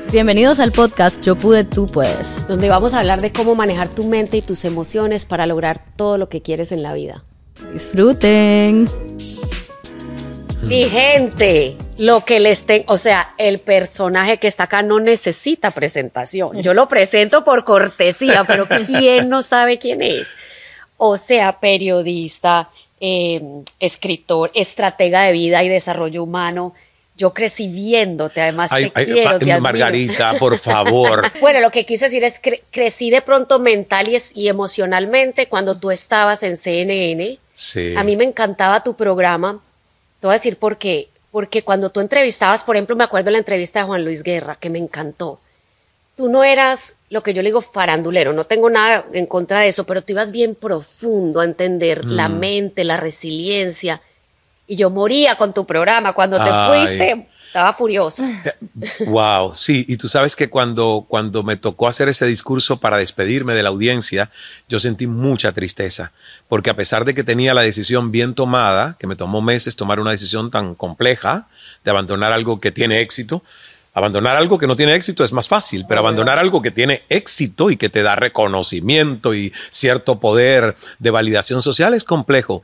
Bienvenidos al podcast Yo Pude, Tú Puedes, donde vamos a hablar de cómo manejar tu mente y tus emociones para lograr todo lo que quieres en la vida. Disfruten. Mi gente, lo que les tengo, o sea, el personaje que está acá no necesita presentación. Yo lo presento por cortesía, pero ¿quién no sabe quién es? O sea, periodista, escritor, estratega de vida y desarrollo humano. Yo crecí viéndote, además te quiero, te admiro. Margarita, por favor. Bueno, lo que quise decir es que crecí de pronto mental y emocionalmente cuando tú estabas en CNN. Sí. A mí me encantaba tu programa. Te voy a decir por qué. Porque cuando tú entrevistabas, por ejemplo, me acuerdo de la entrevista de Juan Luis Guerra, que me encantó. Tú no eras lo que yo le digo farandulero, no tengo nada en contra de eso, pero tú ibas bien profundo a entender la mente, la resiliencia. Y yo moría con tu programa. Cuando te fuiste, estaba furiosa. Wow, sí. Y tú sabes que cuando me tocó hacer ese discurso para despedirme de la audiencia, yo sentí mucha tristeza. Porque a pesar de que tenía la decisión bien tomada, que me tomó meses tomar una decisión tan compleja de abandonar algo que tiene éxito, abandonar algo que no tiene éxito es más fácil, pero abandonar algo que tiene éxito y que te da reconocimiento y cierto poder de validación social es complejo.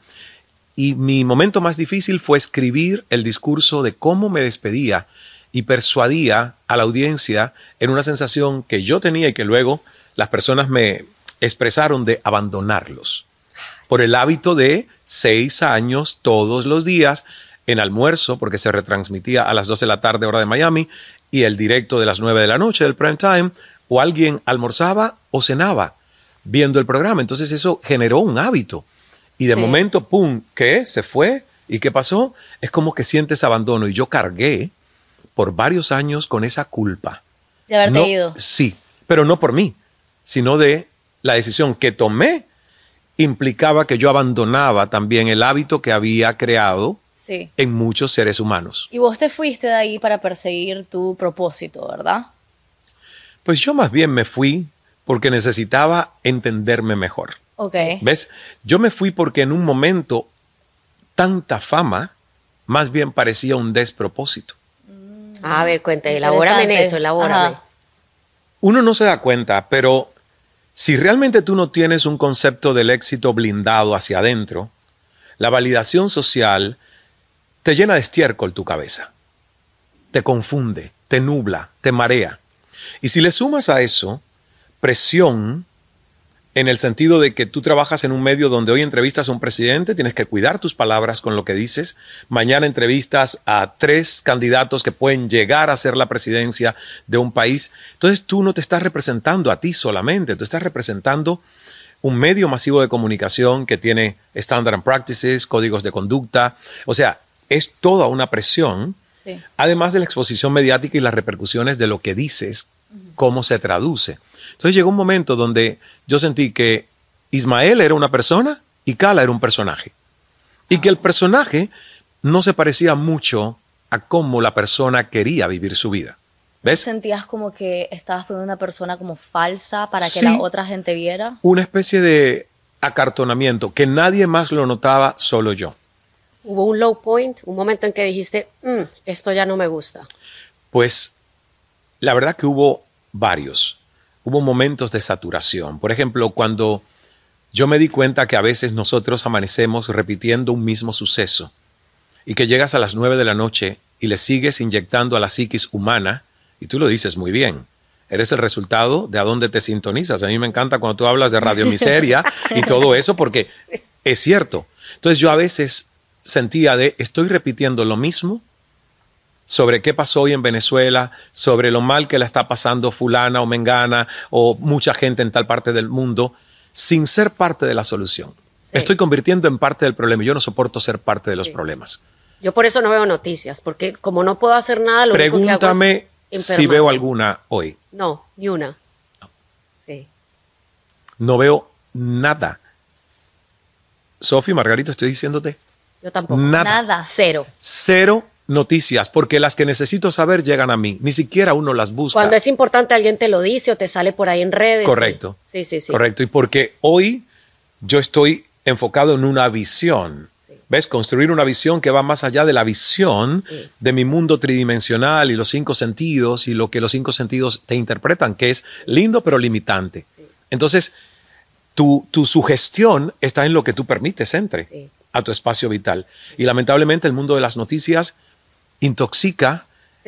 Y mi momento más difícil fue escribir el discurso de cómo me despedía y persuadía a la audiencia en una sensación que yo tenía y que luego las personas me expresaron de abandonarlos. Por el hábito de 6 años todos los días en almuerzo, porque se retransmitía a las 2 de la tarde hora de Miami y el directo de las 9 de la noche del prime time, o alguien almorzaba o cenaba viendo el programa. Entonces eso generó un hábito. Y de momento, ¡pum!, ¿qué? ¿Se fue? ¿Y qué pasó? Es como que sientes abandono. Y yo cargué por varios años con esa culpa. De haberte ido. Sí, pero no por mí, sino de la decisión que tomé implicaba que yo abandonaba también el hábito que había creado en muchos seres humanos. Y vos te fuiste de ahí para perseguir tu propósito, ¿verdad? Pues yo más bien me fui porque necesitaba entenderme mejor. Okay. ¿Ves? Yo me fui porque en un momento tanta fama más bien parecía un despropósito. A ver, cuéntame, elabórame en eso, elabórame. Ajá. Uno no se da cuenta, pero si realmente tú no tienes un concepto del éxito blindado hacia adentro, la validación social te llena de estiércol tu cabeza, te confunde, te nubla, te marea. Y si le sumas a eso presión, en el sentido de que tú trabajas en un medio donde hoy entrevistas a un presidente, tienes que cuidar tus palabras con lo que dices. Mañana entrevistas a 3 candidatos que pueden llegar a ser la presidencia de un país. Entonces tú no te estás representando a ti solamente, tú estás representando un medio masivo de comunicación que tiene standard and practices, códigos de conducta. O sea, es toda una presión, además de la exposición mediática y las repercusiones de lo que dices, cómo se traduce. Entonces llegó un momento donde yo sentí que Ismael era una persona y Cala era un personaje. Y que el personaje no se parecía mucho a cómo la persona quería vivir su vida. ¿Ves? ¿Sentías como que estabas poniendo una persona como falsa para que la otra gente viera? Una especie de acartonamiento que nadie más lo notaba, solo yo. ¿Hubo un low point, un momento en que dijiste, esto ya no me gusta? Pues la verdad que hubo varios. Hubo momentos de saturación. Por ejemplo, cuando yo me di cuenta que a veces nosotros amanecemos repitiendo un mismo suceso y que llegas a las 9 de la noche y le sigues inyectando a la psiquis humana, y tú lo dices muy bien, eres el resultado de a dónde te sintonizas. A mí me encanta cuando tú hablas de radiomiseria y todo eso, porque es cierto. Entonces yo a veces sentía estoy repitiendo lo mismo sobre qué pasó hoy en Venezuela, sobre lo mal que la está pasando fulana o mengana o mucha gente en tal parte del mundo, sin ser parte de la solución. Me estoy convirtiendo en parte del problema y yo no soporto ser parte de los problemas. Yo por eso no veo noticias, porque como no puedo hacer nada, lo único que hago es Pregúntame si veo alguna hoy. No, ni una. No. Sí. No veo nada. Sofi, Margarita, estoy diciéndote. Yo tampoco. Nada. Cero noticias, porque las que necesito saber llegan a mí. Ni siquiera uno las busca. Cuando es importante, alguien te lo dice o te sale por ahí en redes. Correcto. Sí. Correcto. Y porque hoy yo estoy enfocado en una visión. Sí. ¿Ves? Construir una visión que va más allá de la visión de mi mundo tridimensional y los 5 sentidos y lo que los 5 sentidos te interpretan, que es lindo pero limitante. Sí. Entonces, tu sugestión está en lo que tú permites entre a tu espacio vital. Y lamentablemente el mundo de las noticias intoxica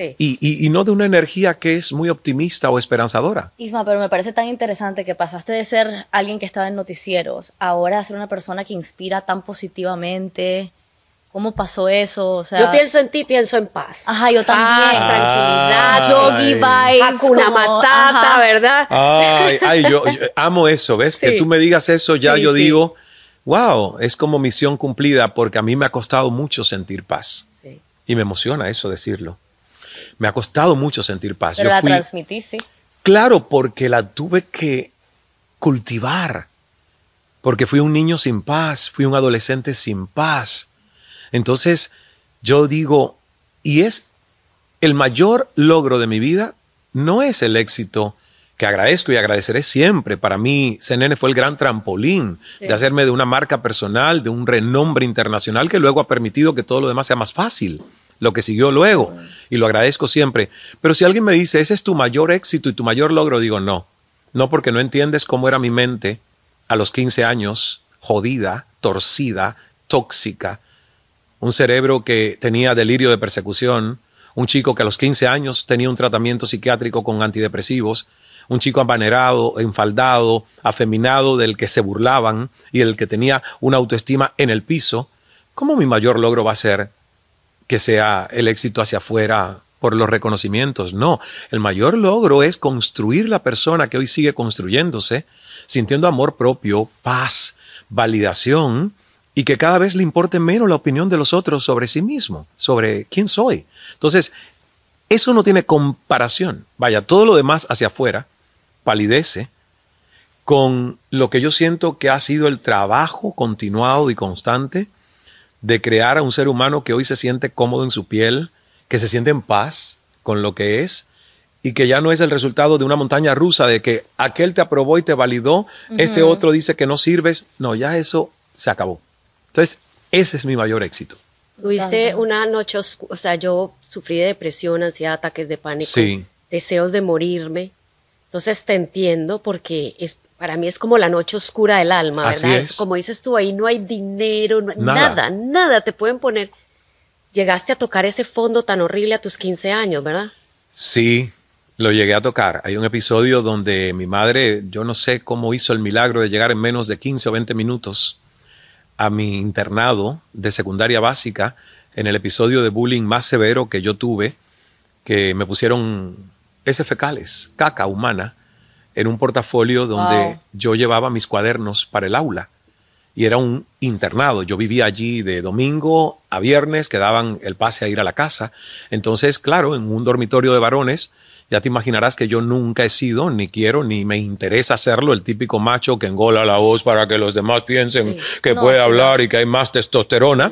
y no de una energía que es muy optimista o esperanzadora. Isma, pero me parece tan interesante que pasaste de ser alguien que estaba en noticieros ahora a ser una persona que inspira tan positivamente. ¿Cómo pasó eso? O sea, yo pienso en ti, pienso en paz. Ajá, yo también. Tranquilidad, yogi vibes, Hakuna Matata, ¿verdad? Yo amo eso, ¿ves? Que tú me digas eso, ya yo digo, wow, es como misión cumplida, porque a mí me ha costado mucho sentir paz. Sí. Y me emociona eso decirlo. Me ha costado mucho sentir paz. Pero la transmití, sí. Claro, porque la tuve que cultivar. Porque fui un niño sin paz, fui un adolescente sin paz. Entonces, yo digo, y es el mayor logro de mi vida, no es el éxito que agradezco y agradeceré siempre. Para mí, CNN fue el gran trampolín de hacerme de una marca personal, de un renombre internacional que luego ha permitido que todo lo demás sea más fácil. Lo que siguió luego, y lo agradezco siempre. Pero si alguien me dice, ese es tu mayor éxito y tu mayor logro, digo, no, porque no entiendes cómo era mi mente a los 15 años, jodida, torcida, tóxica, un cerebro que tenía delirio de persecución, un chico que a los 15 años tenía un tratamiento psiquiátrico con antidepresivos, un chico amanerado, enfaldado, afeminado, del que se burlaban y del que tenía una autoestima en el piso. ¿Cómo mi mayor logro va a ser que sea el éxito hacia afuera por los reconocimientos? No, el mayor logro es construir la persona que hoy sigue construyéndose, sintiendo amor propio, paz, validación, y que cada vez le importe menos la opinión de los otros sobre sí mismo, sobre quién soy. Entonces, eso no tiene comparación. Vaya, todo lo demás hacia afuera palidece con lo que yo siento que ha sido el trabajo continuado y constante de crear a un ser humano que hoy se siente cómodo en su piel, que se siente en paz con lo que es y que ya no es el resultado de una montaña rusa de que aquel te aprobó y te validó, este otro dice que no sirves. No, ya eso se acabó. Entonces, ese es mi mayor éxito. Tuviste una noche oscura, o sea, yo sufrí de depresión, ansiedad, ataques de pánico, deseos de morirme. Entonces te entiendo porque para mí es como la noche oscura del alma, ¿verdad? Así es. Como dices tú, ahí no hay dinero, nada te pueden poner. Llegaste a tocar ese fondo tan horrible a tus 15 años, ¿verdad? Sí, lo llegué a tocar. Hay un episodio donde mi madre, yo no sé cómo hizo el milagro de llegar en menos de 15 o 20 minutos a mi internado de secundaria básica, en el episodio de bullying más severo que yo tuve, que me pusieron heces fecales, caca humana, en un portafolio donde yo llevaba mis cuadernos para el aula. Y era un internado. Yo vivía allí de domingo a viernes, que daban el pase a ir a la casa. Entonces, claro, en un dormitorio de varones, ya te imaginarás que yo nunca he sido, ni quiero, ni me interesa hacerlo, el típico macho que engola la voz para que los demás piensen que puede hablar y que hay más testosterona.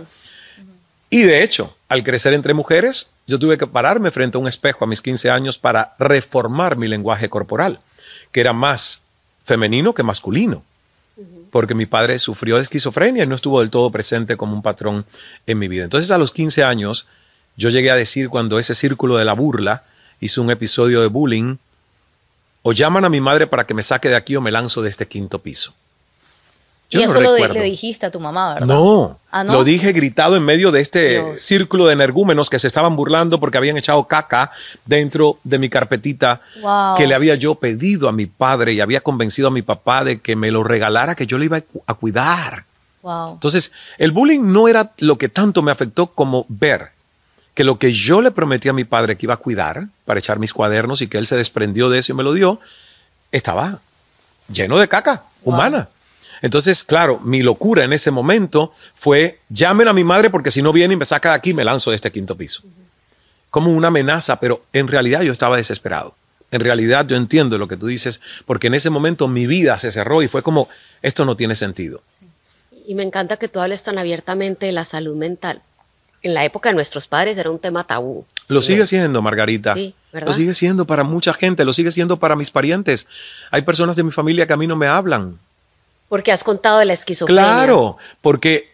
Y de hecho, al crecer entre mujeres, yo tuve que pararme frente a un espejo a mis 15 años para reformar mi lenguaje corporal, que era más femenino que masculino, porque mi padre sufrió de esquizofrenia y no estuvo del todo presente como un patrón en mi vida. Entonces, a los 15 años, yo llegué a decir, cuando ese círculo de la burla hizo un episodio de bullying, o llaman a mi madre para que me saque de aquí o me lanzo de este 5º piso. Yo y eso le dijiste a tu mamá, ¿verdad? No, lo dije gritado en medio de este círculo de energúmenos que se estaban burlando porque habían echado caca dentro de mi carpetita que le había yo pedido a mi padre y había convencido a mi papá de que me lo regalara, que yo le iba a cuidar. Entonces, el bullying no era lo que tanto me afectó como ver que lo que yo le prometí a mi padre que iba a cuidar para echar mis cuadernos y que él se desprendió de eso y me lo dio, estaba lleno de caca humana. Entonces, claro, mi locura en ese momento fue, llamen a mi madre porque si no viene y me saca de aquí, me lanzo de este 5º piso. Como una amenaza, pero en realidad yo estaba desesperado. En realidad yo entiendo lo que tú dices, porque en ese momento mi vida se cerró y fue como, esto no tiene sentido. Y me encanta que tú hables tan abiertamente de la salud mental. En la época de nuestros padres era un tema tabú. Lo sigue siendo, Margarita. Sí, ¿verdad? Lo sigue siendo para mucha gente, lo sigue siendo para mis parientes. Hay personas de mi familia que a mí no me hablan. Porque has contado de la esquizofrenia. Claro, porque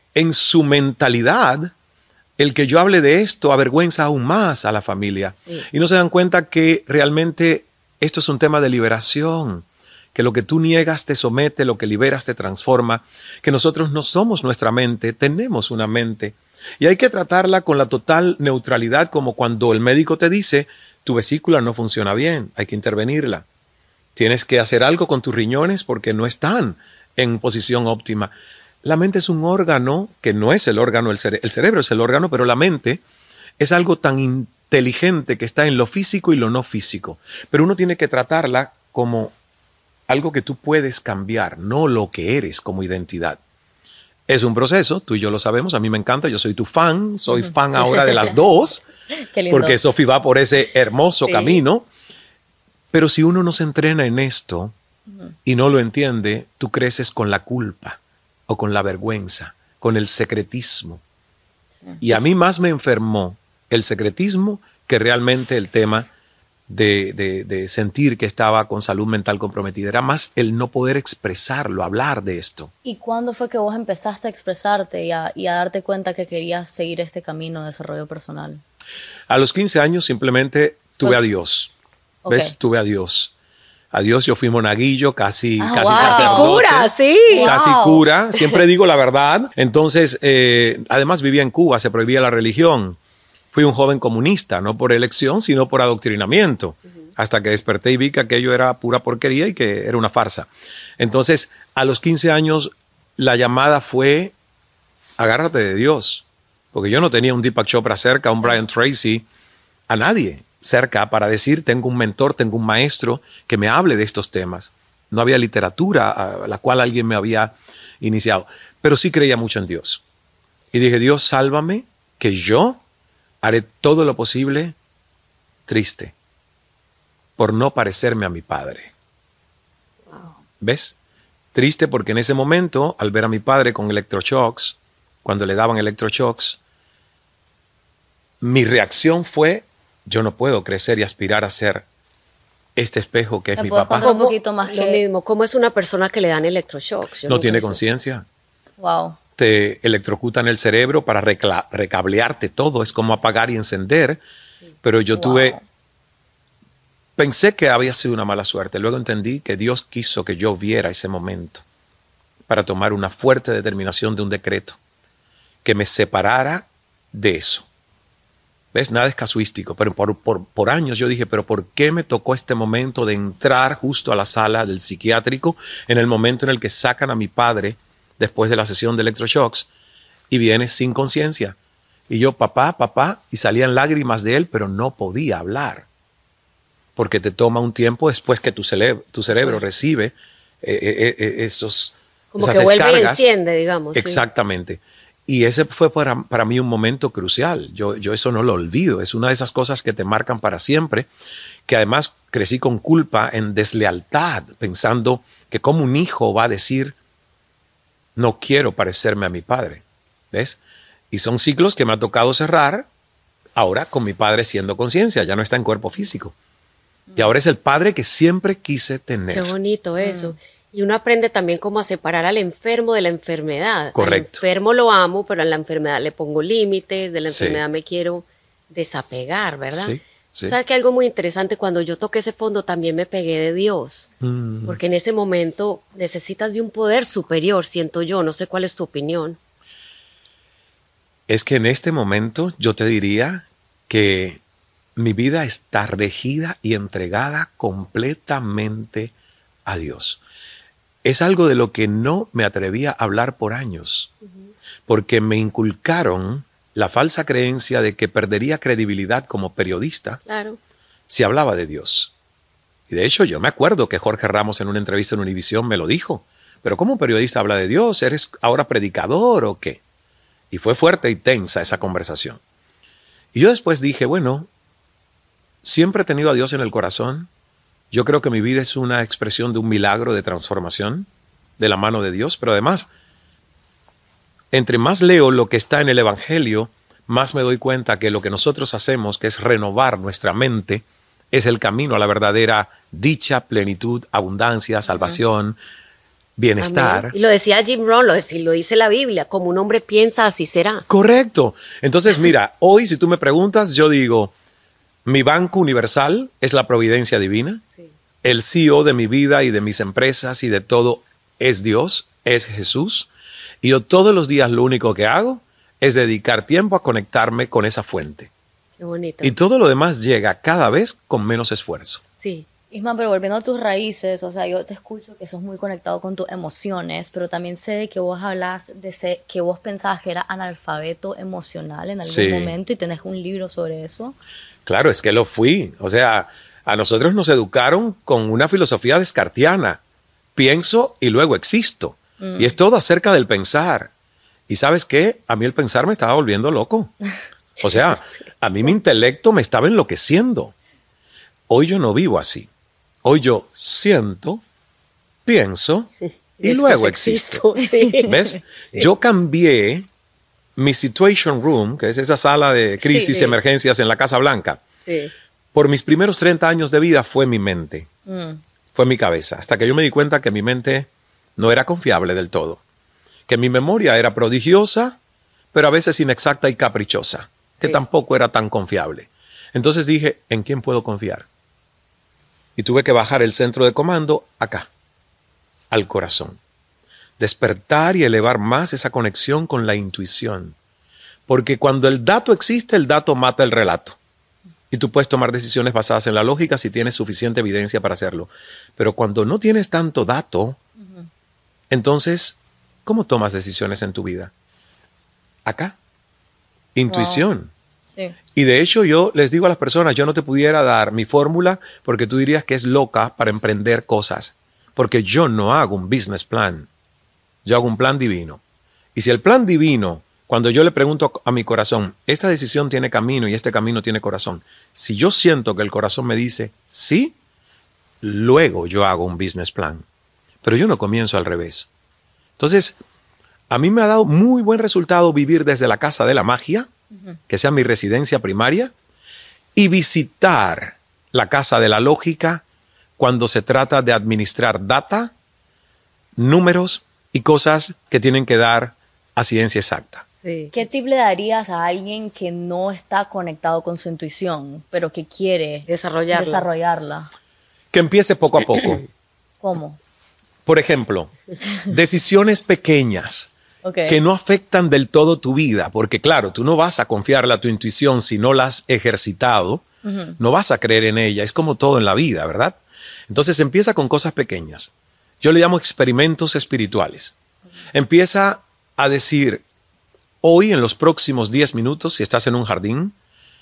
en su mentalidad, el que yo hable de esto avergüenza aún más a la familia. Sí. Y no se dan cuenta que realmente esto es un tema de liberación, que lo que tú niegas te somete, lo que liberas te transforma, que nosotros no somos nuestra mente, tenemos una mente. Y hay que tratarla con la total neutralidad, como cuando el médico te dice, tu vesícula no funciona bien, hay que intervenirla. Tienes que hacer algo con tus riñones porque no están en posición óptima. La mente es un órgano que no es el órgano, el cerebro es el órgano, pero la mente es algo tan inteligente que está en lo físico y lo no físico. Pero uno tiene que tratarla como algo que tú puedes cambiar, no lo que eres como identidad. Es un proceso, tú y yo lo sabemos, a mí me encanta, yo soy tu fan, soy fan ahora de las dos, Qué lindo. porque Sofi va por ese hermoso camino. Pero si uno no se entrena en esto y no lo entiende, tú creces con la culpa o con la vergüenza, con el secretismo. Y a mí más me enfermó el secretismo que realmente el tema de sentir que estaba con salud mental comprometida. Era más el no poder expresarlo, hablar de esto. ¿Y cuándo fue que vos empezaste a expresarte y a darte cuenta que querías seguir este camino de desarrollo personal? A los 15 años simplemente tuve a Dios. Ok. ¿Ves? Tuve a Dios. A Dios, yo fui monaguillo, casi wow. sacerdote. Cura, sí. Casi Wow. cura, siempre digo la verdad. Entonces, además vivía en Cuba, se prohibía la religión. Fui un joven comunista, no por elección, sino por adoctrinamiento. Hasta que desperté y vi que aquello era pura porquería y que era una farsa. Entonces, a los 15 años, la llamada fue, agárrate de Dios. Porque yo no tenía un Deepak Chopra cerca, un Brian Tracy, a nadie cerca para decir, tengo un mentor, tengo un maestro que me hable de estos temas. No había literatura a la cual alguien me había iniciado. Pero sí creía mucho en Dios. Y dije, Dios, sálvame, que yo haré todo lo posible triste por no parecerme a mi padre. Wow. ¿Ves? Triste porque en ese momento, al ver a mi padre con electroshocks, cuando le daban electroshocks, mi reacción fue, yo no puedo crecer y aspirar a ser este espejo que es ¿Me mi puedes papá. contar un poquito más Lo que- mismo, ¿cómo es una persona que le dan electroshocks? Yo No nunca tiene he visto. conciencia. Wow. Te electrocutan el cerebro para recablearte todo. Es como apagar y encender. Pero yo Wow. pensé que había sido una mala suerte. Luego entendí que Dios quiso que yo viera ese momento para tomar una fuerte determinación de un decreto que me separara de eso. ¿Ves? Nada es casuístico, pero por años yo dije, pero ¿por qué me tocó este momento de entrar justo a la sala del psiquiátrico en el momento en el que sacan a mi padre después de la sesión de electroshocks y viene sin conciencia? Y yo, papá, papá, y salían lágrimas de él, pero no podía hablar. Porque te toma un tiempo después que tu cerebro recibe esas Como que vuelve y descargas. enciende, digamos. sí. Exactamente. Y ese fue para mí un momento crucial. Yo eso no lo olvido. Es una de esas cosas que te marcan para siempre, que además crecí con culpa en deslealtad, pensando que como un hijo va a decir, no quiero parecerme a mi padre. ¿Ves? Y son ciclos que me ha tocado cerrar ahora con mi padre siendo conciencia, ya no está en cuerpo físico. Y ahora es el padre que siempre quise tener. Qué bonito eso. Y uno aprende también cómo a separar al enfermo de la enfermedad. Correcto. Al enfermo lo amo, pero a la enfermedad le pongo límites, de la Sí. enfermedad me quiero desapegar, ¿verdad? Sí, sí. ¿Sabes que algo muy interesante? Cuando yo toqué ese fondo también me pegué de Dios. Porque en ese momento necesitas de un poder superior, siento yo. No sé cuál es tu opinión. Es que en este momento yo te diría que mi vida está regida y entregada completamente a Dios. Es algo de lo que no me atrevía a hablar por años, porque me inculcaron la falsa creencia de que perdería credibilidad como periodista Claro. si hablaba de Dios. Y de hecho yo me acuerdo que Jorge Ramos en una entrevista en Univisión me lo dijo. Pero ¿cómo un periodista habla de Dios? ¿Eres ahora predicador o qué? Y fue fuerte y tensa esa conversación. Y yo después dije, bueno, siempre he tenido a Dios en el corazón. Yo creo que mi vida es una expresión de un milagro de transformación de la mano de Dios, pero además, entre más leo lo que está en el Evangelio, más me doy cuenta que lo que nosotros hacemos, que es renovar nuestra mente, es el camino a la verdadera dicha, plenitud, abundancia, salvación. bienestar. Amén. Y lo decía Jim Rohn, lo dice la Biblia, como un hombre piensa, así será. Correcto. Entonces, mira, hoy si tú me preguntas, yo digo, mi banco universal es la providencia divina. Sí. El CEO de mi vida y de mis empresas y de todo es Dios, es Jesús. Y yo todos los días lo único que hago es dedicar tiempo a conectarme con esa fuente. Qué bonito. Y todo lo demás llega cada vez con menos esfuerzo. Sí. Isma, pero volviendo a tus raíces, o sea, yo te escucho que sos muy conectado con tus emociones, pero también sé de que vos hablas que vos pensabas que era analfabeto emocional en algún momento y tenés un libro sobre eso. Claro, es que lo fui. O sea, a nosotros nos educaron con una filosofía descartiana. Pienso y luego existo. Y es todo acerca del pensar. ¿Y sabes qué? A mí el pensar me estaba volviendo loco. O sea, a mí mi intelecto me estaba enloqueciendo. Hoy yo no vivo así. Hoy yo siento, pienso y luego existo. Sí. ¿Ves? Sí. Yo cambié mi Situation Room, que es esa sala de crisis y emergencias en la Casa Blanca. Sí. Por mis primeros 30 años de vida fue mi mente, fue mi cabeza, hasta que yo me di cuenta que mi mente no era confiable del todo, que mi memoria era prodigiosa, pero a veces inexacta y caprichosa, que tampoco era tan confiable. Entonces dije, ¿en quién puedo confiar? Y tuve que bajar el centro de comando acá, al corazón. Despertar y elevar más esa conexión con la intuición. Porque cuando el dato existe, el dato mata el relato. Y tú puedes tomar decisiones basadas en la lógica si tienes suficiente evidencia para hacerlo. Pero cuando no tienes tanto dato, entonces, ¿cómo tomas decisiones en tu vida? Acá. Intuición. Wow. Sí. Y de hecho yo les digo a las personas, yo no te pudiera dar mi fórmula porque tú dirías que es loca para emprender cosas. Porque yo no hago un business plan. Yo hago un plan divino. Y si el plan divino, cuando yo le pregunto a mi corazón, esta decisión tiene camino y este camino tiene corazón. Si yo siento que el corazón me dice sí, luego yo hago un business plan. Pero yo no comienzo al revés. Entonces, a mí me ha dado muy buen resultado vivir desde la casa de la magia, que sea mi residencia primaria, y visitar la casa de la lógica cuando se trata de administrar data, números y cosas que tienen que dar a ciencia exacta. Sí. ¿Qué tip le darías a alguien que no está conectado con su intuición, pero que quiere desarrollarla? Que empiece poco a poco. ¿Cómo? Por ejemplo, decisiones pequeñas que no afectan del todo tu vida, porque claro, tú no vas a confiarle a tu intuición si no la has ejercitado, no vas a creer en ella, es como todo en la vida, ¿verdad? Entonces empieza con cosas pequeñas. Yo le llamo experimentos espirituales. Empieza a decir, hoy en los próximos 10 minutos, si estás en un jardín,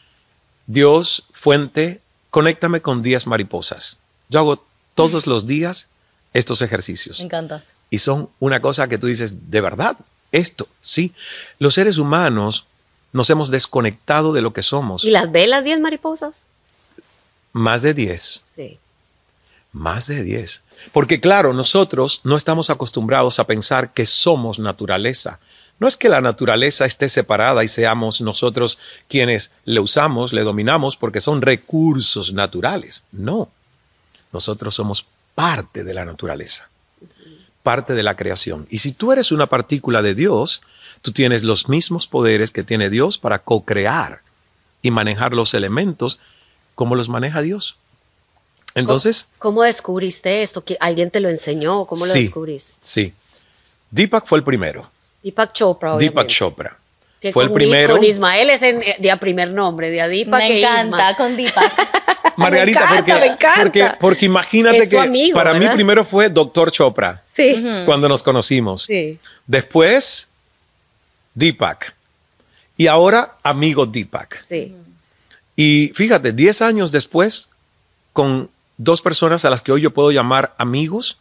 Dios, fuente, conéctame con 10 mariposas. Yo hago todos los días estos ejercicios. Me encanta. Y son una cosa que tú dices, ¿de verdad? Esto, sí. Los seres humanos nos hemos desconectado de lo que somos. ¿Y las ves las 10 mariposas? Más de 10. Sí. Más de 10. Porque claro, nosotros no estamos acostumbrados a pensar que somos naturaleza. No es que la naturaleza esté separada y seamos nosotros quienes le usamos, le dominamos, porque son recursos naturales. No. Nosotros somos parte de la naturaleza, parte de la creación. Y si tú eres una partícula de Dios, tú tienes los mismos poderes que tiene Dios para co-crear y manejar los elementos como los maneja Dios. Entonces, ¿Cómo descubriste esto? ¿Alguien te lo enseñó? ¿Cómo lo descubriste? Sí. Deepak fue el primero. Deepak Chopra, obviamente. Deepak Chopra. Que fue el primero. Con Ismael es de a primer nombre, de a Deepak Me encanta con Deepak. Margarita, me encanta. porque imagínate es tu que amigo, para ¿verdad? mí primero fue Dr. Chopra, Sí. cuando nos conocimos. Sí. Después, Deepak. Y ahora, amigo Deepak. Sí. Y fíjate, 10 años después, con 2 personas a las que hoy yo puedo llamar amigos,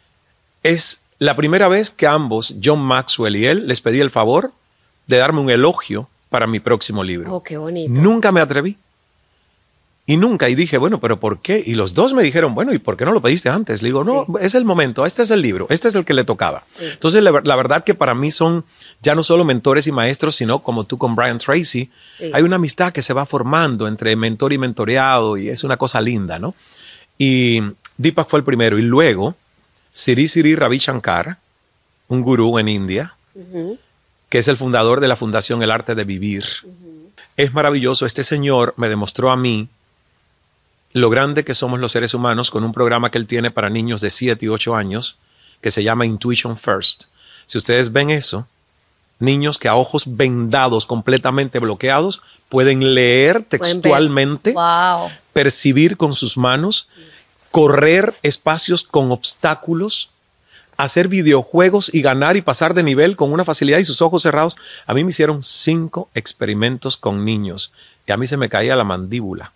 es la primera vez que ambos, John Maxwell y él, les pedí el favor de darme un elogio para mi próximo libro. Oh, qué bonito. Nunca me atreví. Y dije, bueno, ¿pero por qué? Y los 2 me dijeron, bueno, ¿y por qué no lo pediste antes? Le digo, no, es el momento, este es el libro, este es el que le tocaba. Sí. Entonces, la verdad que para mí son ya no solo mentores y maestros, sino como tú con Brian Tracy, hay una amistad que se va formando entre mentor y mentoreado y es una cosa linda, ¿no? Y Deepak fue el primero y luego Sri Sri Ravi Shankar, un gurú en India, que es el fundador de la Fundación El Arte de Vivir. Es maravilloso. Este señor me demostró a mí lo grande que somos los seres humanos con un programa que él tiene para niños de 7 y 8 años que se llama Intuition First. Si ustedes ven eso, niños que a ojos vendados, completamente bloqueados, pueden leer textualmente, percibir con sus manos, correr espacios con obstáculos, hacer videojuegos y ganar y pasar de nivel con una facilidad y sus ojos cerrados. A mí me hicieron 5 experimentos con niños y a mí se me caía la mandíbula.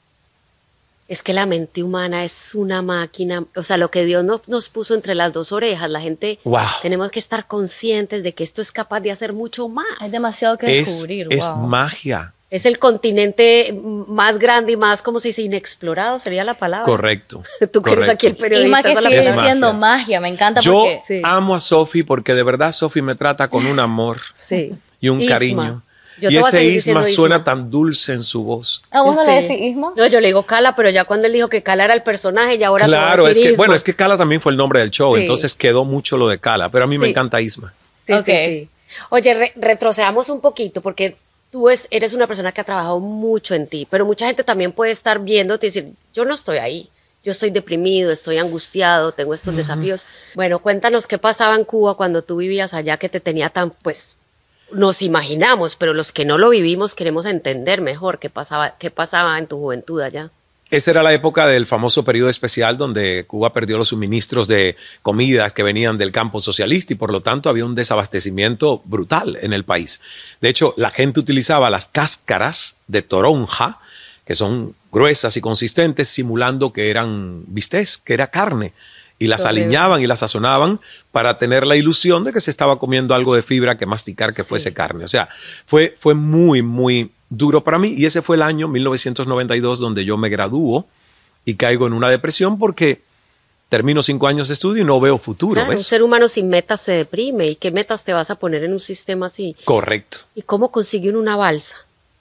Es que la mente humana es una máquina, o sea, lo que Dios nos puso entre las 2 orejas, la gente, tenemos que estar conscientes de que esto es capaz de hacer mucho más. Hay demasiado que descubrir. Es magia. Es el continente más grande y más, ¿cómo se dice? Inexplorado sería la palabra. Correcto. Tú que eres aquí el periodista. Y más que sigue siendo magia, me encanta. Yo amo a Sofi porque de verdad Sofi me trata con un amor y un cariño. Y ese Isma suena tan dulce en su voz. ¿A vos no le decís Isma? No, yo le digo Cala, pero ya cuando él dijo que Cala era el personaje, y ahora claro, es que, Isma. Bueno, es que Cala también fue el nombre del show, entonces quedó mucho lo de Cala, pero a mí me encanta Isma. Sí. Oye, retrocedamos un poquito, porque tú eres una persona que ha trabajado mucho en ti, pero mucha gente también puede estar viéndote y decir, yo no estoy ahí, yo estoy deprimido, estoy angustiado, tengo estos desafíos. Bueno, cuéntanos qué pasaba en Cuba cuando tú vivías allá, que te tenía tan, pues... Nos imaginamos, pero los que no lo vivimos queremos entender mejor qué pasaba en tu juventud allá. Esa era la época del famoso periodo especial donde Cuba perdió los suministros de comidas que venían del campo socialista y por lo tanto había un desabastecimiento brutal en el país. De hecho, la gente utilizaba las cáscaras de toronja, que son gruesas y consistentes, simulando que eran bistec, que era carne. Y las aliñaban y las sazonaban para tener la ilusión de que se estaba comiendo algo de fibra que masticar, que fuese carne. O sea, fue muy, muy duro para mí. Y ese fue el año 1992 donde yo me gradúo y caigo en una depresión porque termino 5 años de estudio y no veo futuro. Claro, ¿ves? Un ser humano sin metas se deprime. ¿Y qué metas te vas a poner en un sistema así? Correcto. ¿Y cómo consiguió una balsa?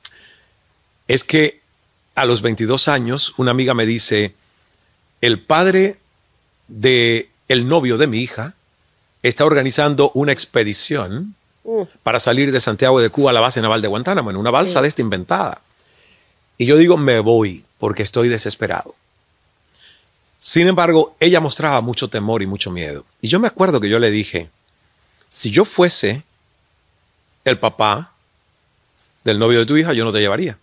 Es que a los 22 años una amiga me dice, el padre de el novio de mi hija está organizando una expedición para salir de Santiago de Cuba a la base naval de Guantánamo en una balsa de esta inventada. Y yo digo, me voy porque estoy desesperado. Sin embargo, ella mostraba mucho temor y mucho miedo. Y yo me acuerdo que yo le dije, si yo fuese el papá del novio de tu hija, yo no te llevaría.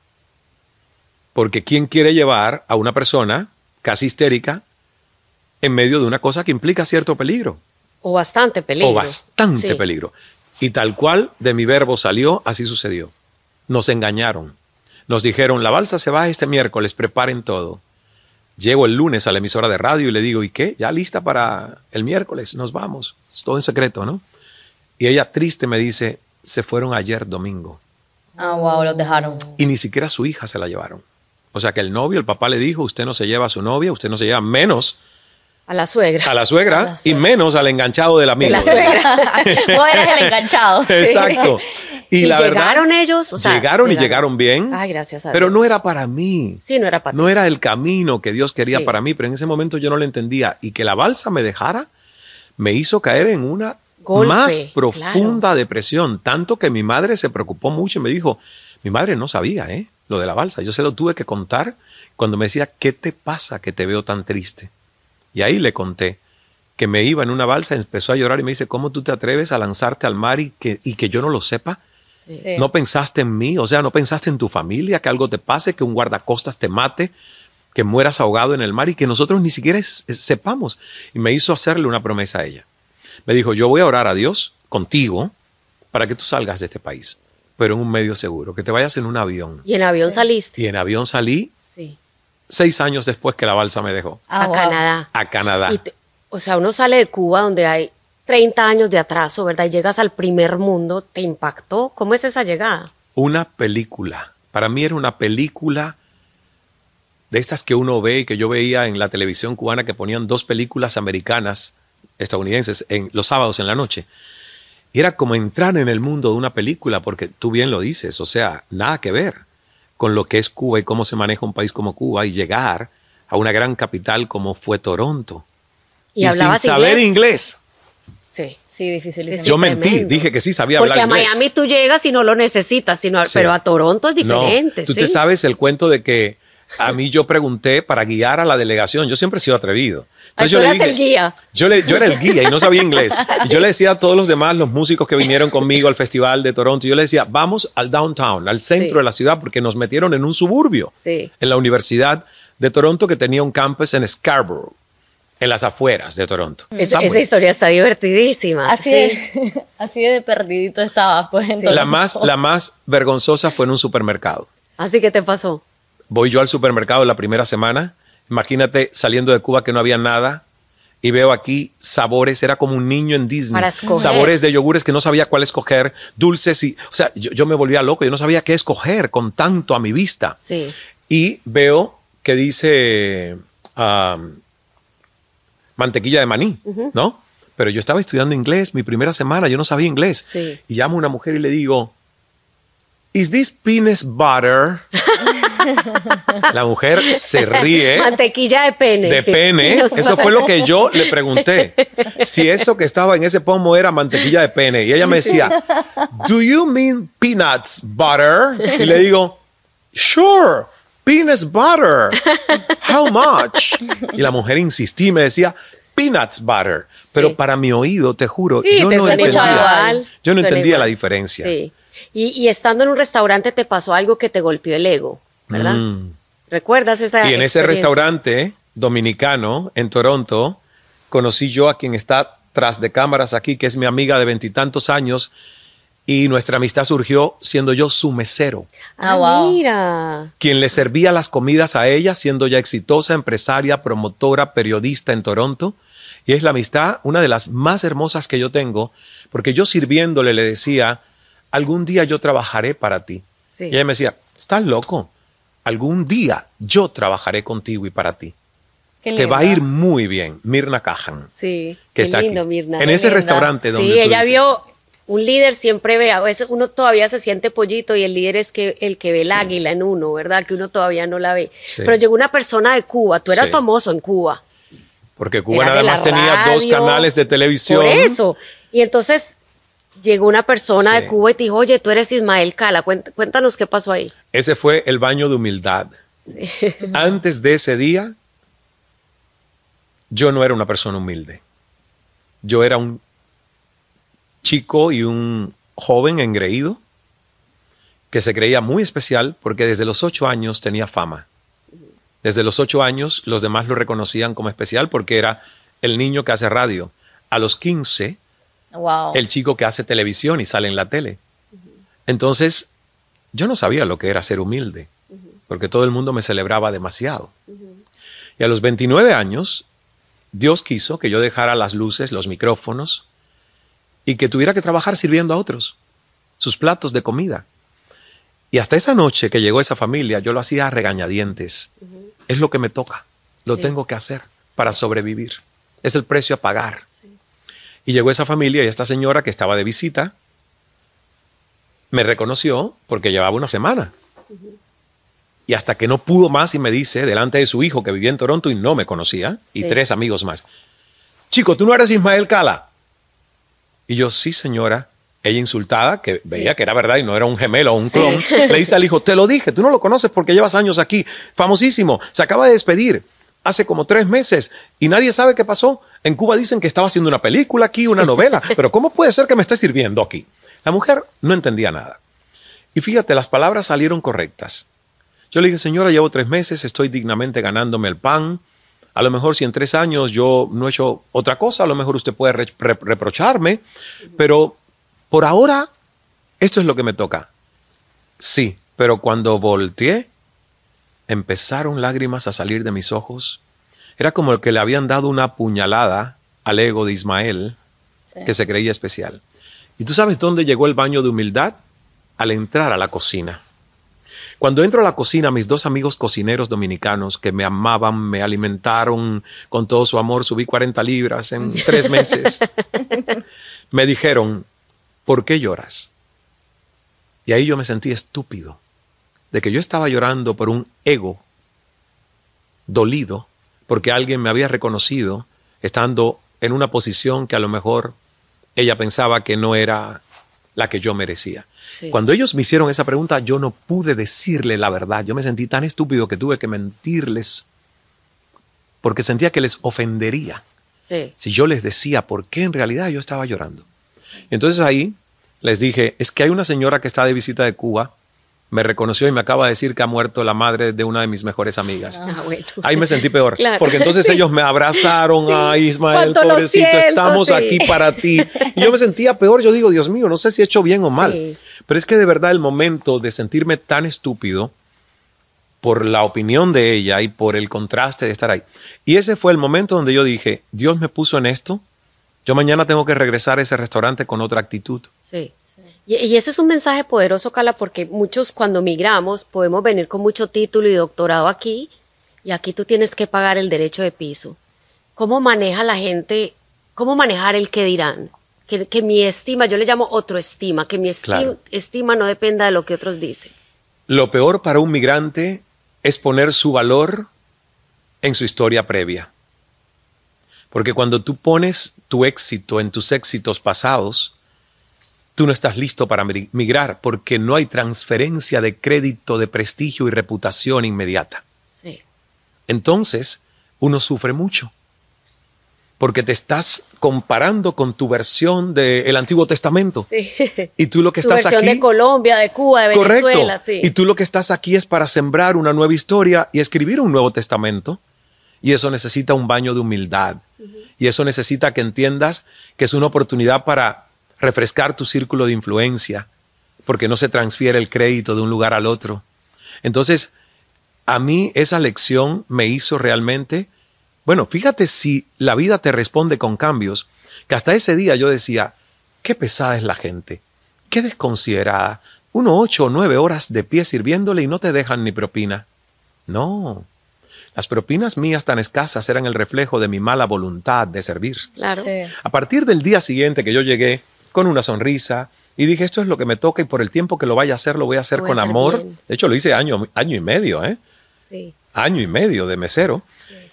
Porque ¿quién quiere llevar a una persona casi histérica en medio de una cosa que implica cierto peligro? O bastante peligro. O bastante peligro. Y tal cual de mi verbo salió, así sucedió. Nos engañaron. Nos dijeron, la balsa se va este miércoles, preparen todo. Llego el lunes a la emisora de radio y le digo, ¿y qué? Ya lista para el miércoles, nos vamos. Es todo en secreto, ¿no? Y ella triste me dice, se fueron ayer domingo. Ah, wow, los dejaron. Y ni siquiera a su hija se la llevaron. O sea que el novio, el papá le dijo, usted no se lleva a su novia, usted no se lleva menos a la suegra. A la suegra y menos al enganchado del amigo. De la suegra. Vos eras el enganchado. Exacto. Y la llegaron verdad, ellos. O sea, llegaron bien. Ay, gracias a Dios. Pero no era para mí. Sí, no era para ti. No era el camino que Dios quería para mí, pero en ese momento yo no lo entendía. Y que la balsa me dejara, me hizo caer en una más profunda depresión. Tanto que mi madre se preocupó mucho y me dijo, mi madre no sabía, lo de la balsa. Yo se lo tuve que contar cuando me decía, ¿qué te pasa que te veo tan triste? Y ahí le conté que me iba en una balsa, empezó a llorar y me dice, ¿cómo tú te atreves a lanzarte al mar y que yo no lo sepa? Sí. ¿No pensaste en mí? O sea, ¿no pensaste en tu familia? Que algo te pase, que un guardacostas te mate, que mueras ahogado en el mar y que nosotros ni siquiera sepamos. Y me hizo hacerle una promesa a ella. Me dijo, yo voy a orar a Dios contigo para que tú salgas de este país, pero en un medio seguro, que te vayas en un avión. ¿Y en avión saliste? Y en avión salí. 6 años después que la balsa me dejó. Canadá. A Canadá. O sea, uno sale de Cuba donde hay 30 años de atraso, ¿verdad? Y llegas al primer mundo. ¿Te impactó? ¿Cómo es esa llegada? Una película. Para mí era una película de estas que uno ve y que yo veía en la televisión cubana, que ponían 2 películas americanas, estadounidenses, en los sábados en la noche. Y era como entrar en el mundo de una película, porque tú bien lo dices, o sea, nada que ver con lo que es Cuba y cómo se maneja un país como Cuba y llegar a una gran capital como fue Toronto. y sin saber inglés. Sí. Sí, difícil. Yo mentí, dije que sí sabía hablar inglés. Porque a Miami tú llegas y no lo necesitas, sí. Pero a Toronto es diferente. No, tú te sabes el cuento de que a mí yo pregunté para guiar a la delegación. Yo siempre he sido atrevido. Entonces tú eras el guía. Yo era el guía y no sabía inglés. Y yo le decía a todos los demás, los músicos que vinieron conmigo al festival de Toronto, yo le decía, vamos al downtown, al centro de la ciudad, porque nos metieron en un suburbio, en la Universidad de Toronto, que tenía un campus en Scarborough, en las afueras de Toronto. Esa historia está divertidísima. Así de perdidito estabas, pues. La más vergonzosa fue en un supermercado. ¿Así que te pasó? Voy yo al supermercado la primera semana. Imagínate saliendo de Cuba que no había nada y veo aquí sabores, era como un niño en Disney. Para escoger. Sabores de yogures que no sabía cuál escoger, dulces y... O sea, yo me volvía loco, yo no sabía qué escoger con tanto a mi vista. Sí. Y veo que dice mantequilla de maní, ¿no? Pero yo estaba estudiando inglés mi primera semana, yo no sabía inglés. Sí. Y llamo a una mujer y le digo, ¿Is this penis butter? La mujer se ríe. Mantequilla de pene. De pene. Eso fue lo que yo le pregunté. Si eso que estaba en ese pomo era mantequilla de pene. Y ella me decía, ¿Do you mean peanuts butter? Y le digo, sure, peanuts butter. How much? Y la mujer insistía y me decía, peanuts butter. Pero para mi oído, te juro, yo no entendía la diferencia. Sí. Y estando en un restaurante te pasó algo que te golpeó el ego, ¿verdad? ¿Recuerdas esa Y en ese restaurante dominicano en Toronto, conocí yo a quien está tras de cámaras aquí, que es mi amiga de 20 y tantos años, y nuestra amistad surgió siendo yo su mesero. Wow. Mira. Quien le servía las comidas a ella, siendo ya exitosa, empresaria, promotora, periodista en Toronto. Y es la amistad, una de las más hermosas que yo tengo, porque yo sirviéndole le decía, algún día yo trabajaré para ti. Sí. Y ella me decía, estás loco, algún día yo trabajaré contigo y para ti. Te va a ir muy bien. Mirna Cajan. Sí, que está lindo, aquí. Mirna. En ese restaurante donde sí, ella vio, un líder siempre ve, a veces uno todavía se siente pollito y el líder es el que ve el águila en uno, ¿verdad? Que uno todavía no la ve. Sí. Pero llegó una persona de Cuba, tú eras famoso en Cuba. Porque Cuba nada más tenía 2 canales de televisión. Por eso. Y entonces llegó una persona de Cuba y te dijo, oye, tú eres Ismael Cala, cuéntanos qué pasó ahí. Ese fue el baño de humildad. Sí. Antes de ese día, yo no era una persona humilde. Yo era un chico y un joven engreído que se creía muy especial porque desde los 8 años tenía fama. Desde los 8 años los demás lo reconocían como especial porque era el niño que hace radio. A los 15, el chico que hace televisión y sale en la tele. Entonces, yo no sabía lo que era ser humilde porque todo el mundo me celebraba demasiado. Y a los 29 años, Dios quiso que yo dejara las luces, los micrófonos y que tuviera que trabajar sirviendo a otros sus platos de comida. Y hasta esa noche que llegó esa familia, yo lo hacía a regañadientes. Es lo que me toca, lo tengo que hacer para sobrevivir. Es el precio a pagar. Y llegó esa familia y esta señora que estaba de visita me reconoció porque llevaba una semana. Y hasta que no pudo más y me dice, delante de su hijo que vivía en Toronto y no me conocía, y 3 amigos más, chico, ¿tú no eres Ismael Cala? Y yo, sí, señora. Ella insultada, que veía que era verdad y no era un gemelo o un clon, le dice al hijo, te lo dije, tú no lo conoces porque llevas años aquí, famosísimo, se acaba de despedir hace como 3 meses y nadie sabe qué pasó. En Cuba dicen que estaba haciendo una película aquí, una novela, pero ¿cómo puede ser que me esté sirviendo aquí? La mujer no entendía nada. Y fíjate, las palabras salieron correctas. Yo le dije, señora, llevo 3 meses, estoy dignamente ganándome el pan. A lo mejor si en 3 años yo no he hecho otra cosa, a lo mejor usted puede reprocharme, pero por ahora esto es lo que me toca. Sí, pero cuando volteé, empezaron lágrimas a salir de mis ojos. Era como el que le habían dado una puñalada al ego de Ismael, que se creía especial. ¿Y tú sabes dónde llegó el baño de humildad? Al entrar a la cocina. Cuando entro a la cocina, mis 2 amigos cocineros dominicanos que me amaban, me alimentaron con todo su amor, subí 40 libras en 3 meses, me dijeron, ¿por qué lloras? Y ahí yo me sentí estúpido, de que yo estaba llorando por un ego dolido, porque alguien me había reconocido estando en una posición que a lo mejor ella pensaba que no era la que yo merecía. Sí. Cuando ellos me hicieron esa pregunta, yo no pude decirle la verdad. Yo me sentí tan estúpido que tuve que mentirles porque sentía que les ofendería. Sí. Si yo les decía por qué en realidad yo estaba llorando. Entonces ahí les dije, es que hay una señora que está de visita de Cuba, me reconoció y me acaba de decir que ha muerto la madre de una de mis mejores amigas. Bueno. Ahí me sentí peor, Claro. porque entonces ellos me abrazaron, ay Ismael, Cuánto lo pobrecito, siento, estamos sí. aquí para ti. Y yo me sentía peor, yo digo, Dios mío, no sé si he hecho bien o mal. Sí. Pero es que de verdad el momento de sentirme tan estúpido por la opinión de ella y por el contraste de estar ahí. Y ese fue el momento donde yo dije, Dios me puso en esto, yo mañana tengo que regresar a ese restaurante con otra actitud. Sí. Y ese es un mensaje poderoso, Carla, porque muchos cuando migramos podemos venir con mucho título y doctorado aquí, y aquí tú tienes que pagar el derecho de piso. ¿Cómo maneja la gente, cómo manejar el qué dirán? Que mi estima, yo le llamo autoestima, que mi Claro. estima no dependa de lo que otros dicen. Lo peor para un migrante es poner su valor en su historia previa. Porque cuando tú pones tu éxito en tus éxitos pasados, tú no estás listo para migrar porque no hay transferencia de crédito, de prestigio y reputación inmediata. Sí. Entonces, uno sufre mucho porque te estás comparando con tu versión del Antiguo Testamento. Sí. Y tú lo que Tu estás versión aquí... de Colombia, de Cuba, de Venezuela, Correcto. sí. Y tú lo que estás aquí es para sembrar una nueva historia y escribir un nuevo testamento. Y eso necesita un baño de humildad. Y eso necesita que entiendas que es una oportunidad para refrescar tu círculo de influencia, porque no se transfiere el crédito de un lugar al otro. Entonces, a mí esa lección me hizo realmente, bueno, fíjate si la vida te responde con cambios, que hasta ese día yo decía, qué pesada es la gente, qué desconsiderada, 8 o 9 horas de pie sirviéndole y no te dejan ni propina. No, las propinas mías tan escasas eran el reflejo de mi mala voluntad de servir. Claro. Sí. A partir del día siguiente que yo llegué con una sonrisa y dije, esto es lo que me toca y por el tiempo que lo vaya a hacer, lo voy a hacer Lo voy a con hacer amor. bien. De hecho, lo hice año y medio, Sí. año y medio de mesero.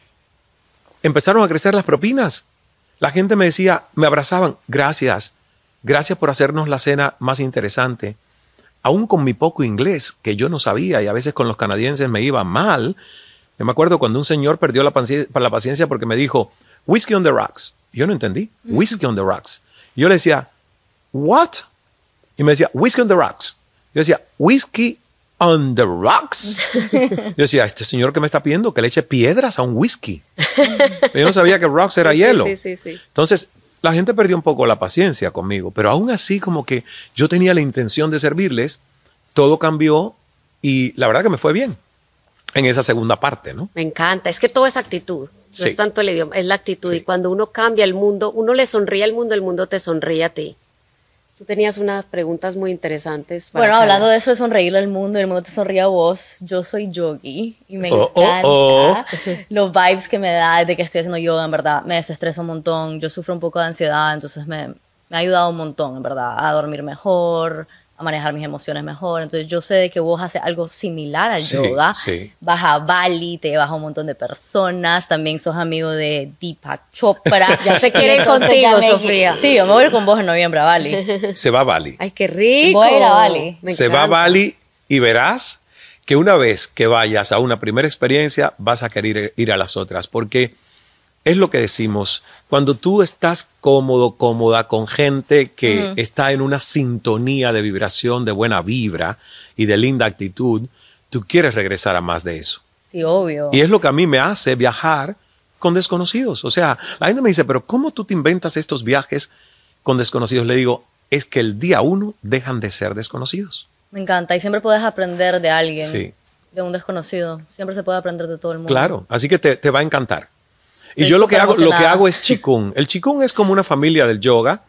Empezaron a crecer las propinas. La gente me decía, me abrazaban, gracias por hacernos la cena más interesante. Aún con mi poco inglés, que yo no sabía y a veces con los canadienses me iba mal. Yo me acuerdo cuando un señor perdió la paciencia porque me dijo, whiskey on the rocks. Yo no entendí, whiskey on the rocks. Y yo le decía, what? Y me decía, whiskey on the rocks. Yo decía, whiskey on the rocks. Yo decía, este señor que me está pidiendo que le eche piedras a un whisky. Yo no sabía que rocks era hielo. Sí. Entonces, la gente perdió un poco la paciencia conmigo, pero aún así como que yo tenía la intención de servirles, todo cambió y la verdad que me fue bien en esa segunda parte, ¿no? Me encanta, es que todo es actitud, no Sí. es tanto el idioma, es la actitud. Sí. Y cuando uno cambia el mundo, uno le sonríe al mundo, el mundo te sonríe a ti. Tú tenías unas preguntas muy interesantes. Bueno, Carla. hablando de eso de sonreírle al mundo y el mundo te sonríe a vos, yo soy yogi y me Oh, encanta oh, los vibes que me da de que estoy haciendo yoga, en verdad, me desestresa un montón, yo sufro un poco de ansiedad, entonces me ha ayudado un montón, en verdad, a dormir mejor, a manejar mis emociones mejor, entonces yo sé de que vos haces algo similar al Sí, yoga, sí. vas a Bali, te vas a un montón de personas, también sos amigo de Deepak Chopra. Ya se quiere ir Entonces contigo, ya me- Sofía. Sí, yo me voy a ir con vos en noviembre a Bali. Se va a Bali. Ay, qué rico. Voy a ir a Bali. Me Se va a encanta. Bali y verás que una vez que vayas a una primera experiencia vas a querer ir a las otras, porque es lo que decimos, cuando tú estás cómodo, cómoda con gente que está en una sintonía de vibración, de buena vibra y de linda actitud, tú quieres regresar a más de eso. Sí, obvio. Y es lo que a mí me hace viajar con desconocidos. O sea, la gente me dice, pero ¿cómo tú te inventas estos viajes con desconocidos? Le digo, es que el día 1 dejan de ser desconocidos. Me encanta. Y siempre puedes aprender de alguien, Sí. de un desconocido. Siempre se puede aprender de todo el mundo. Claro, así que te va a encantar. Y Estoy yo lo que súper emocionada. hago es Qigong. El Qigong es como una familia del yoga.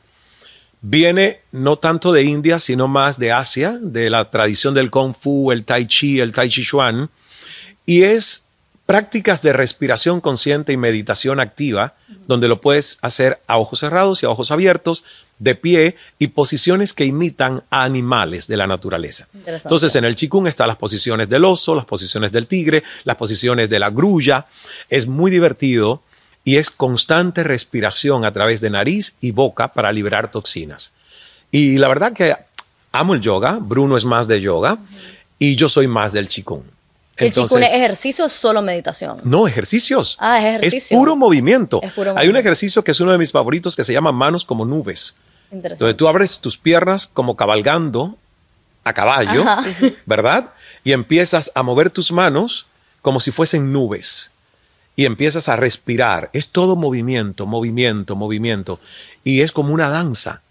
Viene no tanto de India, sino más de Asia, de la tradición del Kung Fu, el Tai Chi, el Tai Chi Chuan. Y es prácticas de respiración consciente y meditación activa, donde lo puedes hacer a ojos cerrados y a ojos abiertos, de pie y posiciones que imitan a animales de la naturaleza. Interesante. Entonces, en el Qigong están las posiciones del oso, las posiciones del tigre, las posiciones de la grulla. Es muy divertido. y es constante respiración a través de nariz y boca para liberar toxinas. Y la verdad que amo el yoga, Bruno es más de yoga y yo soy más del Qigong. ¿El Qigong es ejercicio o solo meditación? No, ejercicios. Ah, es ejercicio. Es puro movimiento. Es puro Hay un movimiento. ejercicio que es uno de mis favoritos que se llama manos como nubes. Interesante. Donde tú abres tus piernas como cabalgando a caballo, ¿verdad? Y empiezas a mover tus manos como si fuesen nubes. Y empiezas a respirar. Es todo movimiento, movimiento, movimiento. Y es como una danza.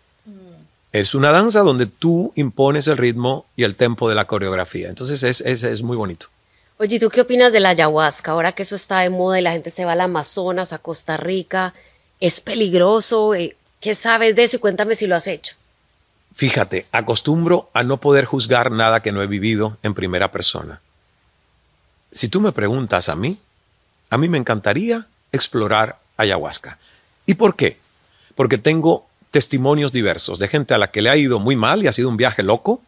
Es una danza donde tú impones el ritmo y el tempo de la coreografía. Entonces es muy bonito. Oye, ¿tú qué opinas de la ayahuasca? Ahora que eso está de moda y la gente se va al Amazonas, a Costa Rica, ¿es peligroso? ¿Qué sabes de eso? Y cuéntame si lo has hecho. Fíjate, acostumbro a no poder juzgar nada que no he vivido en primera persona. Si tú me preguntas a mí me encantaría explorar ayahuasca. ¿Y por qué? Porque tengo testimonios diversos de gente a la que le ha ido muy mal y ha sido un viaje loco,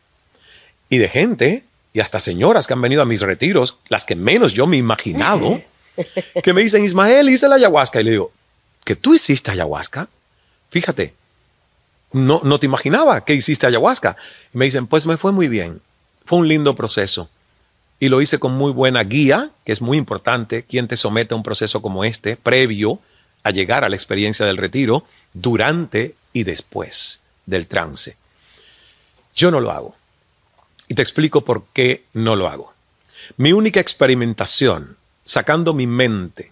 y de gente, y hasta señoras que han venido a mis retiros, las que menos yo me he imaginado, que me dicen, Ismael, hice la ayahuasca. Y le digo, ¿que tú hiciste ayahuasca? Fíjate, no te imaginaba que hiciste ayahuasca. Y me dicen, pues me fue muy bien, fue un lindo proceso. Y lo hice con muy buena guía, que es muy importante, quien te somete a un proceso como este, previo a llegar a la experiencia del retiro, durante y después del trance. Yo no lo hago. Y te explico por qué no lo hago. Mi única experimentación, sacando mi mente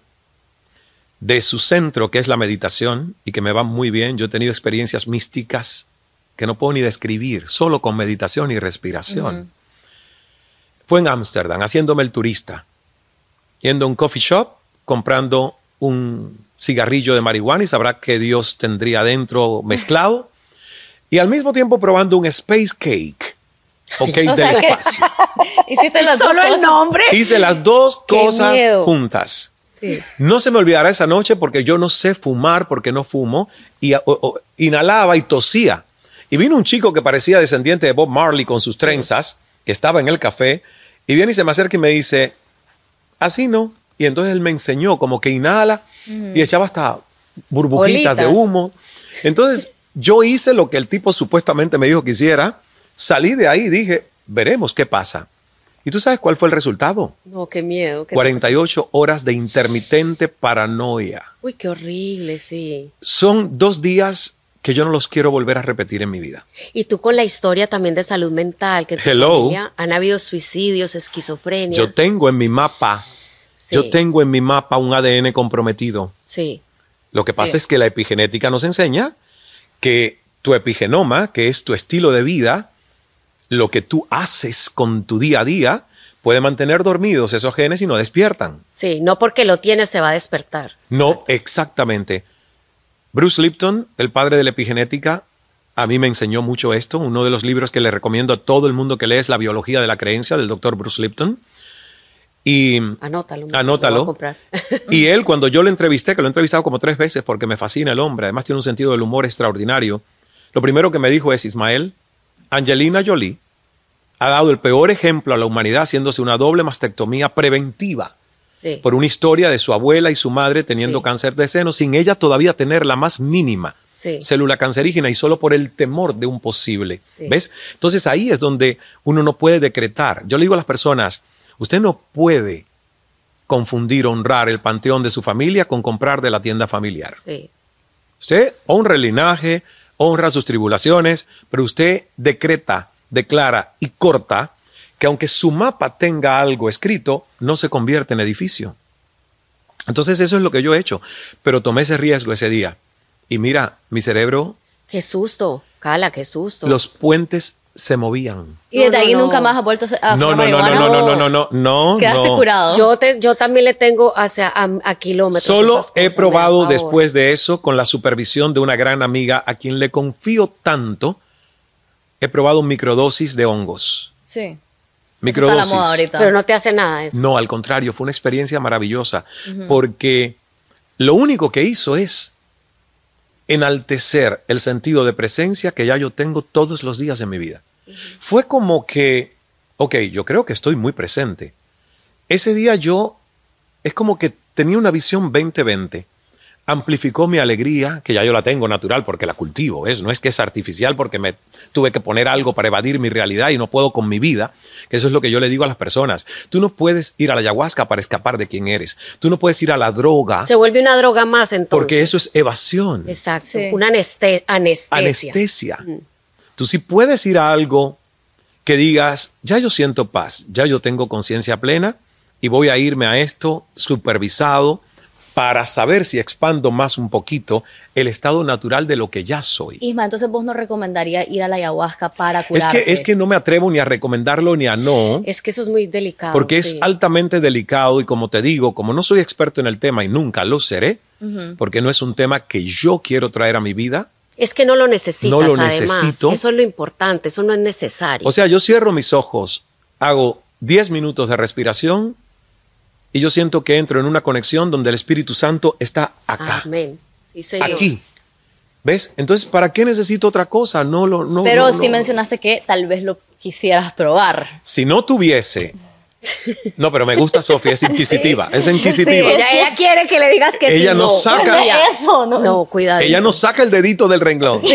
de su centro, que es la meditación, y que me va muy bien, yo he tenido experiencias místicas que no puedo ni describir, solo con meditación y respiración. Fue en Ámsterdam, haciéndome el turista, yendo a un coffee shop, comprando un cigarrillo de marihuana y sabrá que Dios tendría adentro mezclado, y al mismo tiempo probando un space cake, o cake O del sea que- espacio. Hiciste las Solo dos el cosas. nombre. Hice las dos ¡Qué cosas miedo! juntas. Sí. No se me olvidará esa noche porque yo no sé fumar, porque no fumo, y inhalaba y tosía. Y vino un chico que parecía descendiente de Bob Marley con sus trenzas, que estaba en el café, y viene y se me acerca y me dice, así no. Y entonces él me enseñó como que inhala y echaba hasta burbujitas de Bolitas. humo. Entonces yo hice lo que el tipo supuestamente me dijo que hiciera, salí de ahí y dije, veremos qué pasa. ¿Y tú sabes cuál fue el resultado? No, qué miedo. 48 horas de intermitente paranoia. Uy, qué horrible, sí. Son 2 días que yo no los quiero volver a repetir en mi vida. Y tú con la historia también de salud mental, que en tu Hello. familia han habido suicidios, esquizofrenia. Yo tengo en mi mapa, Sí. yo tengo en mi mapa un ADN comprometido. Sí, Lo que pasa Sí. es que la epigenética nos enseña que tu epigenoma, que es tu estilo de vida, lo que tú haces con tu día a día, puede mantener dormidos esos genes y no despiertan. sí, no porque lo tienes se va a despertar. No, exactamente. Bruce Lipton, el padre de la epigenética, a mí me enseñó mucho esto. Uno de los libros que le recomiendo a todo el mundo que lee es La biología de la creencia, del doctor Bruce Lipton. Y Anótalo. Lo voy a anótalo. comprar. Y él, cuando yo lo entrevisté, que lo he entrevistado como 3 veces porque me fascina el hombre, además tiene un sentido del humor extraordinario, lo primero que me dijo es, Ismael, Angelina Jolie ha dado el peor ejemplo a la humanidad haciéndose una doble mastectomía preventiva Sí. por una historia de su abuela y su madre teniendo Sí. cáncer de seno sin ella todavía tener la más mínima Sí. célula cancerígena y solo por el temor de un posible. Sí. ¿Ves? Entonces ahí es donde uno no puede decretar. Yo le digo a las personas, usted no puede confundir, honrar el panteón de su familia con comprar de la tienda familiar. Sí. Usted honra el linaje, honra sus tribulaciones, pero usted decreta, declara y corta que aunque su mapa tenga algo escrito, no se convierte en edificio. Entonces eso es lo que yo he hecho, pero tomé ese riesgo ese día. Y mira, mi cerebro, Qué susto, Cala, qué susto. los puentes se movían. Y desde ahí No. nunca más has vuelto a No, fumar no, no, marihuana. no. Quedaste curado. Yo también le tengo a kilómetros. Solo esas he cosas, probado me da pavor. después de eso, con la supervisión de una gran amiga a quien le confío tanto, he probado microdosis de hongos. Sí. Microdosis. Eso está a la moda ahorita. Pero no te hace nada eso. No, al contrario, fue una experiencia maravillosa, porque lo único que hizo es enaltecer el sentido de presencia que ya yo tengo todos los días en mi vida. Fue como que, ok, yo creo que estoy muy presente. Ese día es como que tenía una visión 2020. Amplificó mi alegría, que ya yo la tengo natural porque la cultivo. No es que es artificial porque me tuve que poner algo para evadir mi realidad y no puedo con mi vida. Que eso es lo que yo le digo a las personas. Tú no puedes ir a la ayahuasca para escapar de quién eres. Tú no puedes ir a la droga. Se vuelve una droga más entonces. Porque eso es evasión. Exacto. Sí. Una anestesia. Anestesia. Tú sí puedes ir a algo que digas, ya yo siento paz, ya yo tengo conciencia plena y voy a irme a esto supervisado para saber si expando más un poquito el estado natural de lo que ya soy. Isma, entonces vos no recomendarías ir a la ayahuasca para curarte. Es que no me atrevo ni a recomendarlo ni a no. Es que eso es muy delicado. Porque es altamente delicado y como te digo, como no soy experto en el tema y nunca lo seré, porque no es un tema que yo quiero traer a mi vida. Es que no lo necesitas, no lo además. Necesito. Eso es lo importante, eso no es necesario. O sea, yo cierro mis ojos, hago 10 minutos de respiración y yo siento que entro en una conexión donde el Espíritu Santo está acá. Amén. Sí, Señor. Aquí. ¿Ves? Entonces, ¿para qué necesito otra cosa? Pero sí mencionaste que tal vez lo quisieras probar. Si no tuviese... No, pero me gusta Sofía, es inquisitiva. Es inquisitiva. Sí, ella quiere que le digas que ella no saca. No, cuidado. Ella no saca el dedito del renglón. Sí.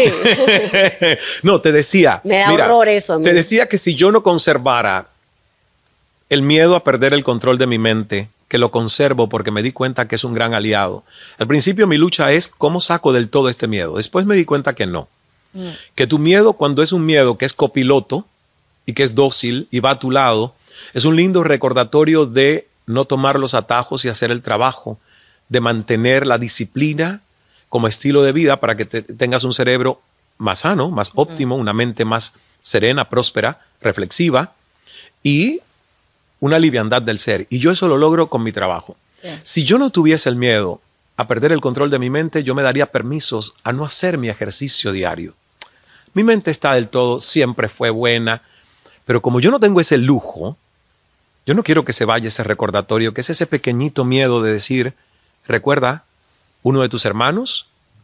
No, te decía. Me da horror eso a mí. Te decía que si yo no conservara el miedo a perder el control de mi mente, que lo conservo porque me di cuenta que es un gran aliado. Al principio mi lucha es cómo saco del todo este miedo. Después me di cuenta que no. Que tu miedo, cuando es un miedo que es copiloto y que es dócil y va a tu lado, es un lindo recordatorio de no tomar los atajos y hacer el trabajo, de mantener la disciplina como estilo de vida para que tengas un cerebro más sano, más óptimo, una mente más serena, próspera, reflexiva y una liviandad del ser. Y yo eso lo logro con mi trabajo. Sí. Si yo no tuviese el miedo a perder el control de mi mente, yo me daría permisos a no hacer mi ejercicio diario. Mi mente está del todo, siempre fue buena, pero como yo no tengo ese lujo, yo no quiero que se vaya ese recordatorio, que es ese pequeñito miedo de decir, recuerda, uno de tus hermanos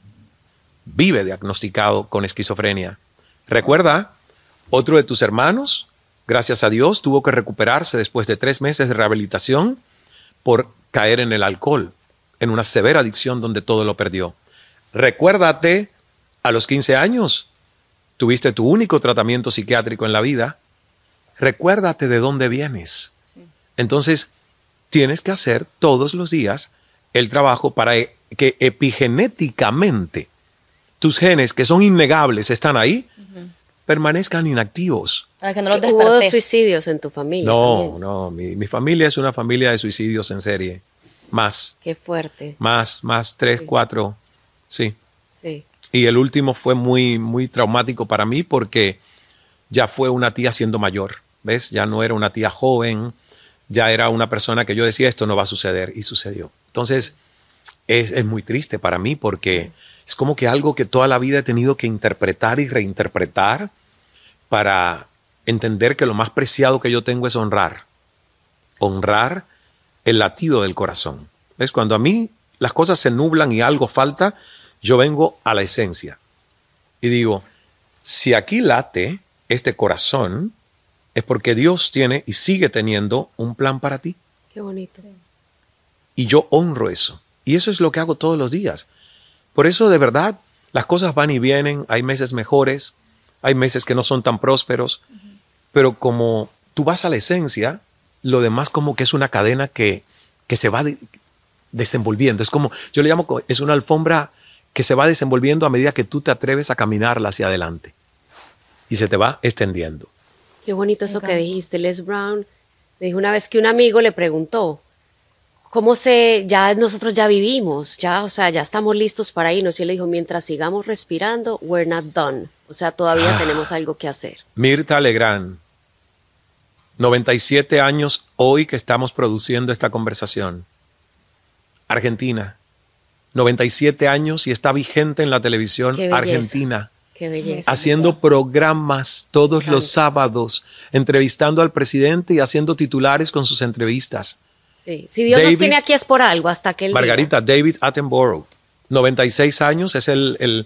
vive diagnosticado con esquizofrenia. Recuerda, otro de tus hermanos, gracias a Dios, tuvo que recuperarse después de 3 meses de rehabilitación por caer en el alcohol, en una severa adicción donde todo lo perdió. Recuérdate, a los 15 años, tuviste tu único tratamiento psiquiátrico en la vida. Recuérdate de dónde vienes. Entonces, tienes que hacer todos los días el trabajo para que epigenéticamente tus genes, que son innegables, están ahí, permanezcan inactivos. Para que no los despertes. ¿Hubo suicidios en tu familia? No, mi familia es una familia de suicidios en serie. Más. Qué fuerte. Más, 3, 4, sí. Sí. Y el último fue muy, muy traumático para mí porque ya fue una tía siendo mayor, ¿ves? Ya no era una tía joven, ya era una persona que yo decía, esto no va a suceder, y sucedió. Entonces, es muy triste para mí porque es como que algo que toda la vida he tenido que interpretar y reinterpretar para entender que lo más preciado que yo tengo es honrar. Honrar el latido del corazón. ¿Ves? Cuando a mí las cosas se nublan y algo falta, yo vengo a la esencia. Y digo, si aquí late este corazón, es porque Dios tiene y sigue teniendo un plan para ti. Qué bonito. Y yo honro eso. Y eso es lo que hago todos los días. Por eso, de verdad, las cosas van y vienen. Hay meses mejores, hay meses que no son tan prósperos. Pero como tú vas a la esencia, lo demás como que es una cadena que se va desenvolviendo. Es como, yo le llamo, es una alfombra que se va desenvolviendo a medida que tú te atreves a caminarla hacia adelante. Y se te va extendiendo. Qué bonito eso que dijiste. Les Brown me dijo una vez que un amigo le preguntó, ya nosotros ya vivimos, ya estamos listos para irnos. Y él le dijo, mientras sigamos respirando, we're not done. O sea, todavía tenemos algo que hacer. Mirta Legrand, 97 años hoy que estamos produciendo esta conversación. Argentina, 97 años y está vigente en la televisión argentina. Qué belleza. Haciendo programas todos los sábados, entrevistando al presidente y haciendo titulares con sus entrevistas. Sí. Si Dios nos tiene aquí es por algo, hasta que él Margarita, diga. David Attenborough, 96 años, es el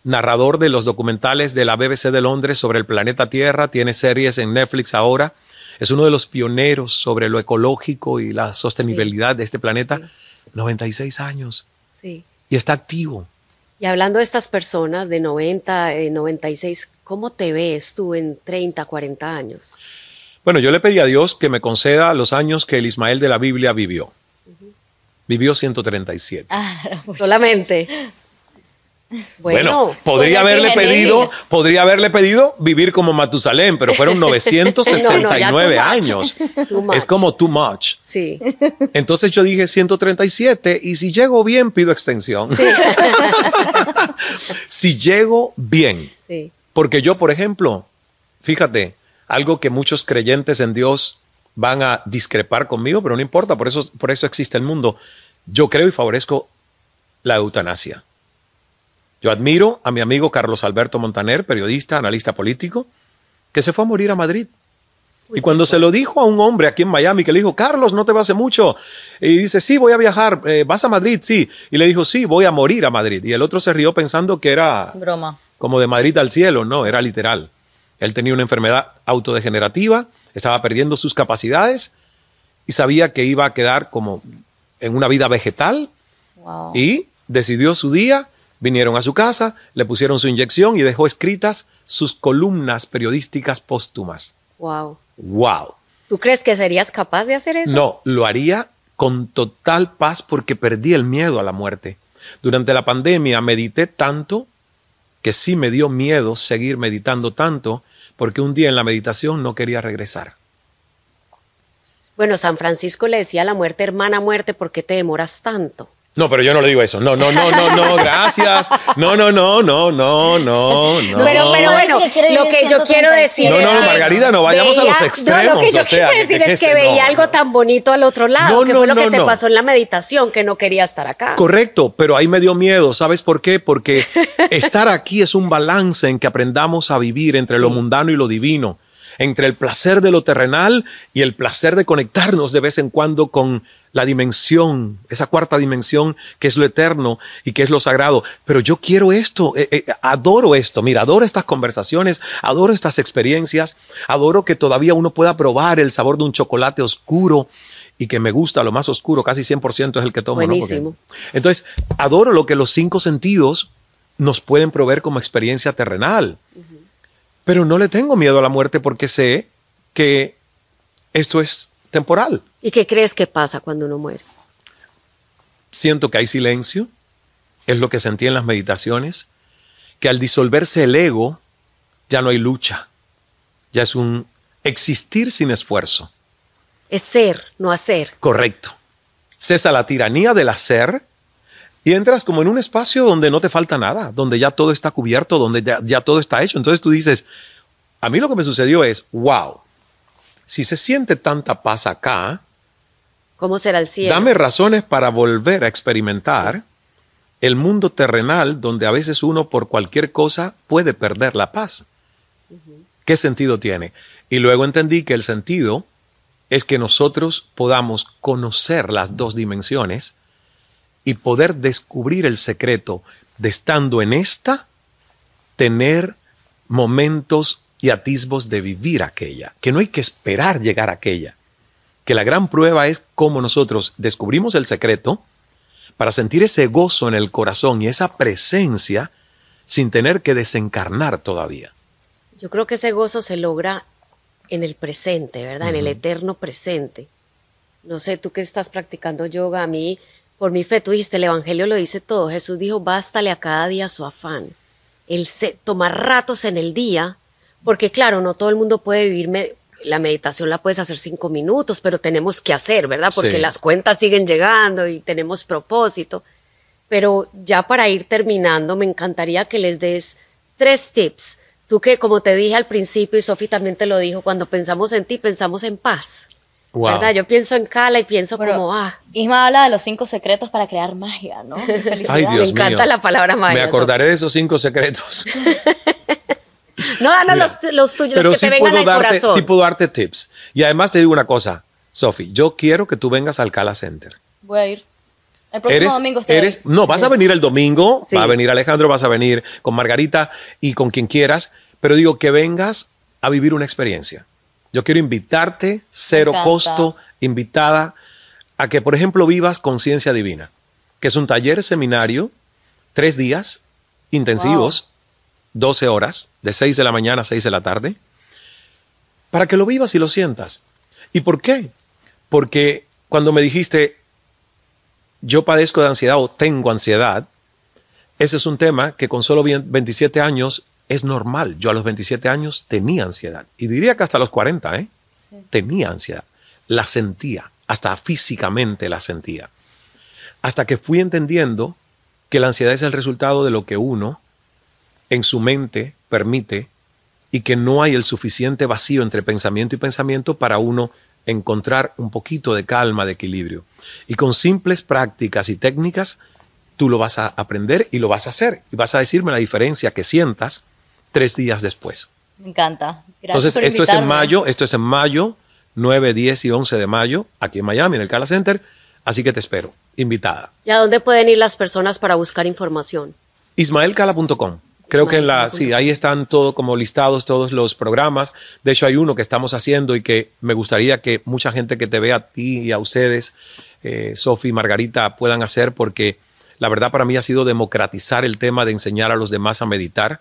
narrador de los documentales de la BBC de Londres sobre el planeta Tierra, tiene series en Netflix ahora, Es uno de los pioneros sobre lo ecológico y la sostenibilidad de este planeta. 96 años. Sí. Y está activo. Y hablando de estas personas de 90, 96, ¿cómo te ves tú en 30, 40 años? Bueno, yo le pedí a Dios que me conceda los años que el Ismael de la Biblia vivió. Vivió 137. Solamente. Bueno, podría haberle pedido vivir como Matusalén, pero fueron 969 años. Es como too much. Sí. Entonces yo dije 137 y si llego bien pido extensión. Sí. Si llego bien. Sí. Porque yo, por ejemplo, fíjate, algo que muchos creyentes en Dios van a discrepar conmigo, pero no importa, por eso existe el mundo. Yo creo y favorezco la eutanasia. Yo admiro a mi amigo Carlos Alberto Montaner, periodista, analista político, que se fue a morir a Madrid. Y cuando se lo dijo a un hombre aquí en Miami, que le dijo, Carlos, no te va a hacer mucho. Y dice, sí, voy a viajar. ¿Vas a Madrid? Sí. Y le dijo, sí, voy a morir a Madrid. Y el otro se rió pensando que era broma, como de Madrid al cielo. No, era literal. Él tenía una enfermedad autodegenerativa, estaba perdiendo sus capacidades y sabía que iba a quedar como en una vida vegetal. Wow. Y decidió su día. Vinieron a su casa, le pusieron su inyección y dejó escritas sus columnas periodísticas póstumas. Wow. Wow. ¿Tú crees que serías capaz de hacer eso? No, lo haría con total paz porque perdí el miedo a la muerte. Durante la pandemia medité tanto que sí me dio miedo seguir meditando tanto porque un día en la meditación no quería regresar. Bueno, San Francisco le decía a la muerte, hermana muerte, ¿por qué te demoras tanto? No, pero yo no le digo eso. No, gracias. No. Pero bueno, lo que yo quiero decir es que Margarita, no vayamos a los extremos. No, lo que yo quise decir es que veía algo tan bonito al otro lado, que fue lo que te pasó en la meditación, que no quería estar acá. Correcto, pero ahí me dio miedo. ¿Sabes por qué? Porque estar aquí es un balance en que aprendamos a vivir entre lo mundano y lo divino, entre el placer de lo terrenal y el placer de conectarnos de vez en cuando con la dimensión, esa cuarta dimensión que es lo eterno y que es lo sagrado. Pero yo quiero esto, adoro esto, mira, adoro estas conversaciones, adoro estas experiencias, adoro que todavía uno pueda probar el sabor de un chocolate oscuro y que me gusta lo más oscuro, casi 100% es el que tomo. Buenísimo. ¿No? Entonces, adoro lo que los 5 sentidos nos pueden proveer como experiencia terrenal. Pero no le tengo miedo a la muerte porque sé que esto es temporal. ¿Y qué crees que pasa cuando uno muere? Siento que hay silencio, es lo que sentí en las meditaciones, que al disolverse el ego ya no hay lucha, ya es un existir sin esfuerzo. Es ser, no hacer. Correcto. Cesa la tiranía del hacer y entras como en un espacio donde no te falta nada, donde ya todo está cubierto, donde ya todo está hecho. Entonces tú dices, a mí lo que me sucedió es, wow, si se siente tanta paz acá, ¿cómo será el cielo? Dame razones para volver a experimentar el mundo terrenal donde a veces uno por cualquier cosa puede perder la paz. ¿Qué sentido tiene? Y luego entendí que el sentido es que nosotros podamos conocer las 2 dimensiones y poder descubrir el secreto de estando en esta, tener momentos y atisbos de vivir aquella, que no hay que esperar llegar a aquella, que la gran prueba es cómo nosotros descubrimos el secreto para sentir ese gozo en el corazón y esa presencia sin tener que desencarnar todavía. Yo creo que ese gozo se logra en el presente, ¿verdad? En el eterno presente. No sé, tú que estás practicando yoga, a mí, por mi fe, tú dijiste, el evangelio lo dice todo. Jesús dijo, bástale a cada día su afán. El tomar ratos en el día, porque claro, no todo el mundo puede vivir, la meditación la puedes hacer 5 minutos, pero tenemos que hacer, ¿verdad? Porque las cuentas siguen llegando y tenemos propósito. Pero ya para ir terminando, me encantaría que les des 3 tips. Tú que, como te dije al principio, y Sofi también te lo dijo, cuando pensamos en ti, pensamos en paz. Wow. ¿Verdad? Yo pienso en Cala y pienso Isma habla de los 5 secretos para crear magia, ¿no? Ay, Dios me encanta mío. La palabra magia. Me acordaré de esos 5 secretos. No, danos los tuyos, los que te vengan al corazón. Sí puedo darte tips. Y además te digo una cosa, Sofi, yo quiero que tú vengas al Cala Center. Voy a ir. El próximo domingo estoy. No, vas a venir el domingo, va a venir Alejandro, vas a venir con Margarita y con quien quieras, pero digo que vengas a vivir una experiencia Yo quiero invitarte, cero costo, invitada, a que, por ejemplo, vivas Conciencia Divina, que es un taller seminario, 3 días intensivos, 12 horas, de 6 de la mañana a 6 de la tarde, para que lo vivas y lo sientas. ¿Y por qué? Porque cuando me dijiste, yo padezco de ansiedad o tengo ansiedad, ese es un tema que con solo 27 años es normal. Yo a los 27 años tenía ansiedad. Y diría que hasta los 40, sí. Tenía ansiedad. La sentía, hasta físicamente la sentía. Hasta que fui entendiendo que la ansiedad es el resultado de lo que uno en su mente permite y que no hay el suficiente vacío entre pensamiento y pensamiento para uno encontrar un poquito de calma, de equilibrio. Y con simples prácticas y técnicas, tú lo vas a aprender y lo vas a hacer. Y vas a decirme la diferencia que sientas 3 días después. Me encanta. Gracias. Entonces, esto es en mayo, 9, 10 y 11 de mayo, aquí en Miami, en el Cala Center. Así que te espero, invitada. ¿Y a dónde pueden ir las personas para buscar información? ismaelcala.com. Creo que sí, ahí están como listados todos los programas. De hecho, hay uno que estamos haciendo y que me gustaría que mucha gente que te vea a ti y a ustedes, Sofi y Margarita, puedan hacer, porque la verdad para mí ha sido democratizar el tema de enseñar a los demás a meditar.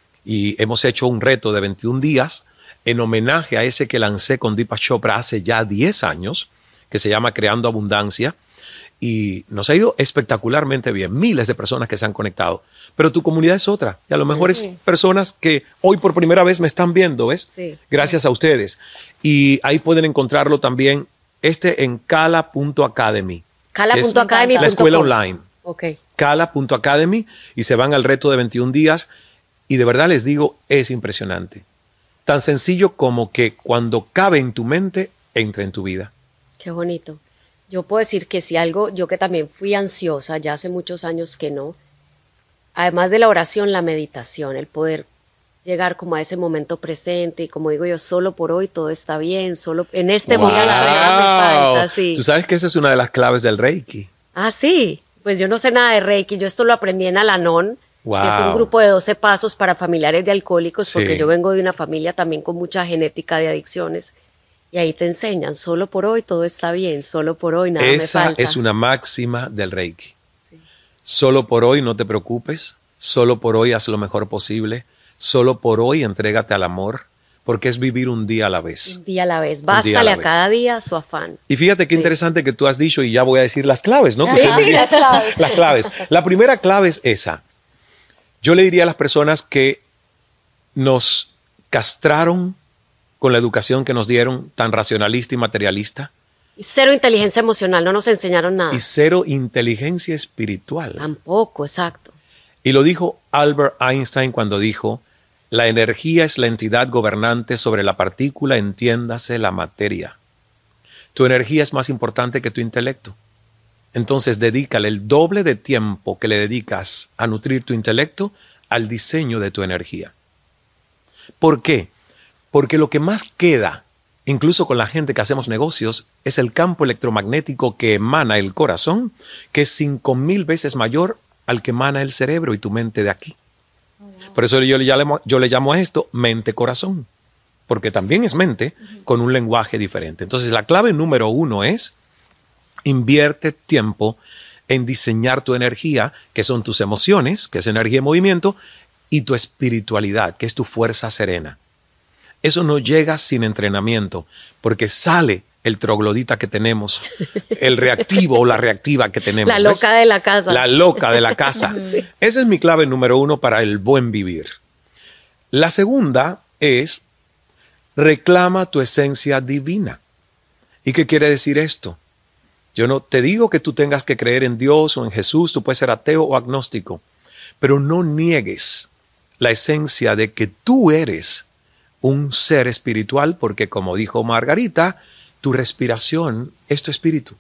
Y hemos hecho un reto de 21 días en homenaje a ese que lancé con Deepak Chopra hace ya 10 años, que se llama Creando Abundancia. Y nos ha ido espectacularmente bien. Miles de personas que se han conectado. Pero tu comunidad es otra. Y a lo mejor es personas que hoy por primera vez me están viendo, ¿ves? Sí. Gracias a ustedes. Y ahí pueden encontrarlo también en cala.academy. Cala.academy. La escuela online. Ok. Cala.academy. Y se van al reto de 21 días. Y de verdad les digo, es impresionante. Tan sencillo como que cuando cabe en tu mente, entra en tu vida. Qué bonito. Yo puedo decir que si algo, yo que también fui ansiosa, ya hace muchos años que no, además de la oración, la meditación, el poder llegar como a ese momento presente y como digo yo, solo por hoy todo está bien, solo en este momento la vida me falta, sí. Tú sabes que esa es una de las claves del Reiki. Ah, sí, pues yo no sé nada de Reiki, yo esto lo aprendí en Al-Anon, que es un grupo de 12 pasos para familiares de alcohólicos, porque yo vengo de una familia también con mucha genética de adicciones. Y ahí te enseñan, solo por hoy todo está bien, solo por hoy nada me falta. Esa es una máxima del Reiki. Sí. Solo por hoy no te preocupes, solo por hoy haz lo mejor posible, solo por hoy entrégate al amor, porque es vivir un día a la vez. Un día a la vez, bástale a cada día su afán. Y fíjate qué interesante que tú has dicho, y ya voy a decir las claves, ¿no? Sí, las claves. Las claves. La primera clave es esa. Yo le diría a las personas que nos castraron con la educación que nos dieron, tan racionalista y materialista. Y cero inteligencia emocional, no nos enseñaron nada. Y cero inteligencia espiritual. Tampoco, exacto. Y lo dijo Albert Einstein cuando dijo, la energía es la entidad gobernante sobre la partícula, entiéndase la materia. Tu energía es más importante que tu intelecto. Entonces dedícale el doble de tiempo que le dedicas a nutrir tu intelecto al diseño de tu energía. ¿Por qué? Porque lo que más queda, incluso con la gente que hacemos negocios, es el campo electromagnético que emana el corazón, que es 5,000 veces mayor al que emana el cerebro y tu mente de aquí. Por eso yo le llamo a esto mente-corazón, porque también es mente con un lenguaje diferente. Entonces la clave número 1 es invierte tiempo en diseñar tu energía, que son tus emociones, que es energía en movimiento, y tu espiritualidad, que es tu fuerza serena. Eso no llega sin entrenamiento, porque sale el troglodita que tenemos, el reactivo o la reactiva que tenemos. La loca de la casa. La loca de la casa. Sí. Esa es mi clave número 1 para el buen vivir. La segunda es, reclama tu esencia divina. ¿Y qué quiere decir esto? Yo no te digo que tú tengas que creer en Dios o en Jesús, tú puedes ser ateo o agnóstico, pero no niegues la esencia de que tú eres un ser espiritual, porque como dijo Margarita, tu respiración es tu espíritu.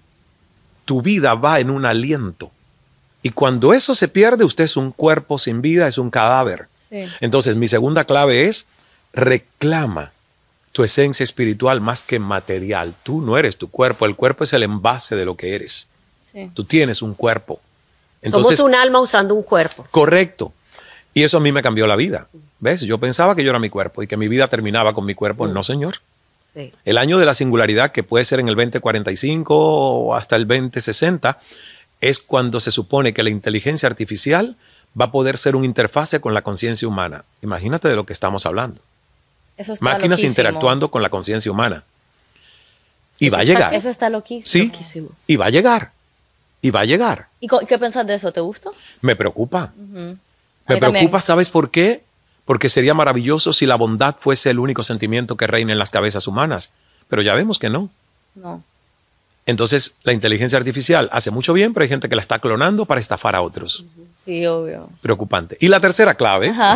Tu vida va en un aliento. Y cuando eso se pierde, usted es un cuerpo sin vida, es un cadáver. Sí. Entonces, mi segunda clave es, reclama tu esencia espiritual más que material. Tú no eres tu cuerpo, el cuerpo es el envase de lo que eres. Sí. Tú tienes un cuerpo. Entonces, somos un alma usando un cuerpo. Correcto. Y eso a mí me cambió la vida. ¿Ves? Yo pensaba que yo era mi cuerpo y que mi vida terminaba con mi cuerpo. No, señor. Sí. El año de la singularidad, que puede ser en el 2045 o hasta el 2060, es cuando se supone que la inteligencia artificial va a poder ser una interfase con la conciencia humana. Imagínate de lo que estamos hablando. Eso está Máquinas loquísimo. interactuando con la conciencia humana. Y Eso va a está- llegar. Eso está loquísimo. Sí, Loquísimo. y va a llegar. Y va a llegar. ¿Y qué pensás de eso? ¿Te gusta? Me preocupa. A Me mí preocupa, también. ¿sabes por qué? Porque sería maravilloso si la bondad fuese el único sentimiento que reina en las cabezas humanas. Pero ya vemos que no. No. Entonces, la inteligencia artificial hace mucho bien, pero hay gente que la está clonando para estafar a otros. Sí, obvio. Preocupante. Y la tercera clave, Ajá.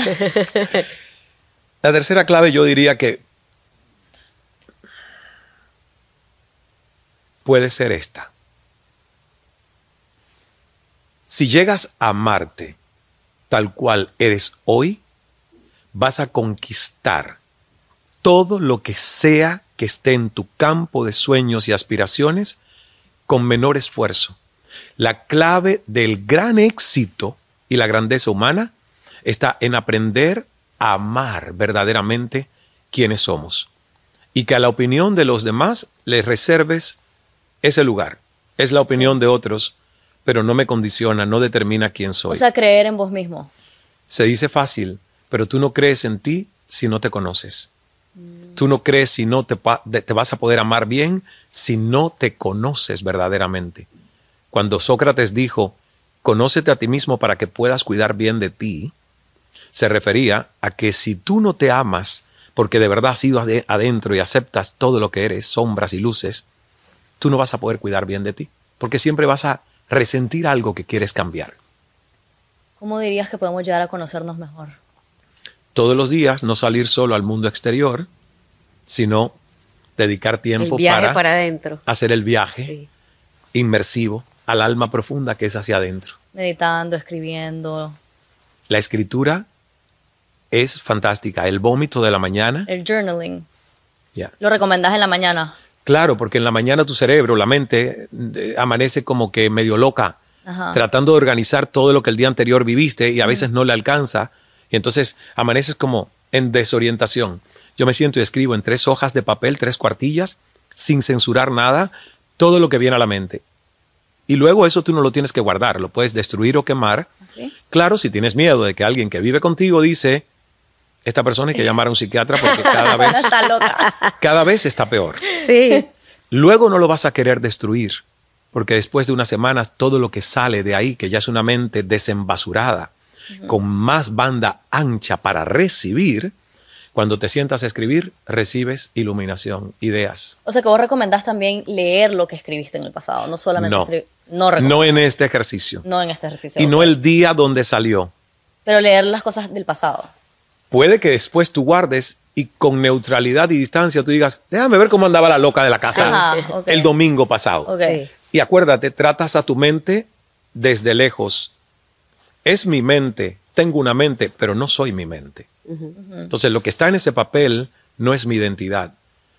la tercera clave yo diría que puede ser esta. Si llegas a amarte tal cual eres hoy, vas a conquistar todo lo que sea que esté en tu campo de sueños y aspiraciones con menor esfuerzo. La clave del gran éxito y la grandeza humana está en aprender a amar verdaderamente quienes somos y que a la opinión de los demás les reserves ese lugar. Es la opinión de otros, pero no me condiciona, no determina quién soy. O sea, creer en vos mismo. Se dice fácil, pero tú no crees en ti si no te conoces. Tú no crees si no te vas a poder amar bien si no te conoces verdaderamente. Cuando Sócrates dijo, conócete a ti mismo para que puedas cuidar bien de ti, se refería a que si tú no te amas, porque de verdad has ido adentro y aceptas todo lo que eres, sombras y luces, tú no vas a poder cuidar bien de ti, porque siempre vas a resentir algo que quieres cambiar. ¿Cómo dirías que podemos llegar a conocernos mejor? Todos los días no salir solo al mundo exterior, sino dedicar El tiempo viaje para para adentro. hacer el viaje Sí. inmersivo al alma profunda que es hacia adentro. Meditando, escribiendo, La escritura es fantástica. El vómito de la mañana. el journaling. Ya. ¿Lo recomendás en la mañana? Claro, porque en la mañana tu cerebro, la mente, amanece como que medio loca, Ajá. tratando de organizar todo lo que el día anterior viviste y a veces no le alcanza. Y entonces amaneces como en desorientación. Yo me siento y escribo en 3 hojas de papel, 3 cuartillas, sin censurar nada, todo lo que viene a la mente. Y luego eso tú no lo tienes que guardar, lo puedes destruir o quemar. ¿Así? Claro, si tienes miedo de que alguien que vive contigo dice, esta persona hay que llamar a un psiquiatra porque Está loca. cada vez está peor. Sí. Luego no lo vas a querer destruir, porque después de unas semanas todo lo que sale de ahí, que ya es una mente desenbasurada, con más banda ancha para recibir, cuando te sientas a escribir, recibes iluminación, ideas. O sea, que vos recomendás también leer lo que escribiste en el pasado, no solamente No. escribir. No recomendás. No en este ejercicio. No en este ejercicio. Y no ok. el día donde salió. Pero leer las cosas del pasado. Puede que después tú guardes y con neutralidad y distancia tú digas, déjame ver cómo andaba la loca de la casa Ajá, ok. el domingo pasado. Ok. Sí. Y acuérdate, tratas a tu mente desde lejos. Es mi mente, tengo una mente, pero no soy mi mente. Entonces lo que está en ese papel no es mi identidad.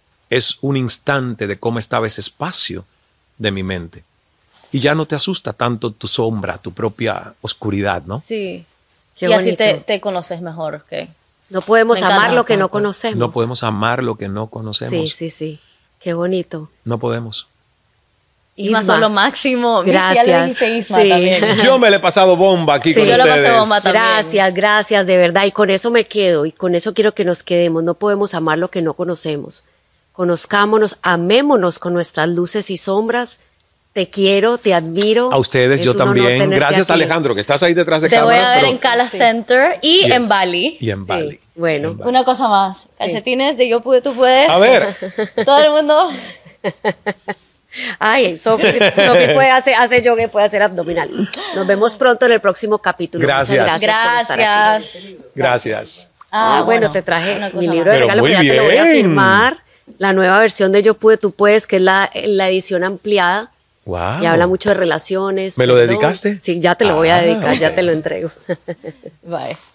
Es un instante de cómo estaba ese espacio de mi mente. Y ya no te asusta tanto tu sombra, tu propia oscuridad, ¿no? Sí. Qué y así bonito. te conoces mejor. Ok. No podemos Me encanta. amar lo que no conocemos. No podemos amar lo que no conocemos. Sí, sí, sí. Qué bonito. No podemos. Isma, Isma. son lo máximo. ¿Viste? Ya le Gracias. dijiste Isma Sí. también. Yo me le he pasado bomba aquí Sí. con Yo la pasé ustedes. bomba también. Gracias, gracias, de verdad. Y con eso me quedo y con eso quiero que nos quedemos. No podemos amar lo que no conocemos. Conozcámonos, amémonos con nuestras luces y sombras. Te quiero, te admiro. A ustedes, Es yo un honor también. tenerte Gracias, aquí. Alejandro, que estás ahí detrás de Te voy cámaras. a ver pero- en Cala Center y Yes. en Bali. Y en Bali. Bueno. En Bali. Una cosa más. Calcetines de Yo Pude, Tú Puedes. A ver, Todo el mundo. Ay, Sofi puede hacer yoga y puede hacer abdominales. Nos vemos pronto en el próximo capítulo. Gracias. Muchas gracias por estar aquí. Gracias. gracias. Bueno, te traje una cosa mi más. libro de Pero regalo, muy que ya te lo voy a bien. firmar. La nueva versión de Yo Pude, Tú Puedes, que es la edición ampliada. Wow. Y habla mucho de relaciones. ¿Me lo perdón. dedicaste? Sí, ya te lo voy a dedicar, ya ok. te lo entrego. Bye.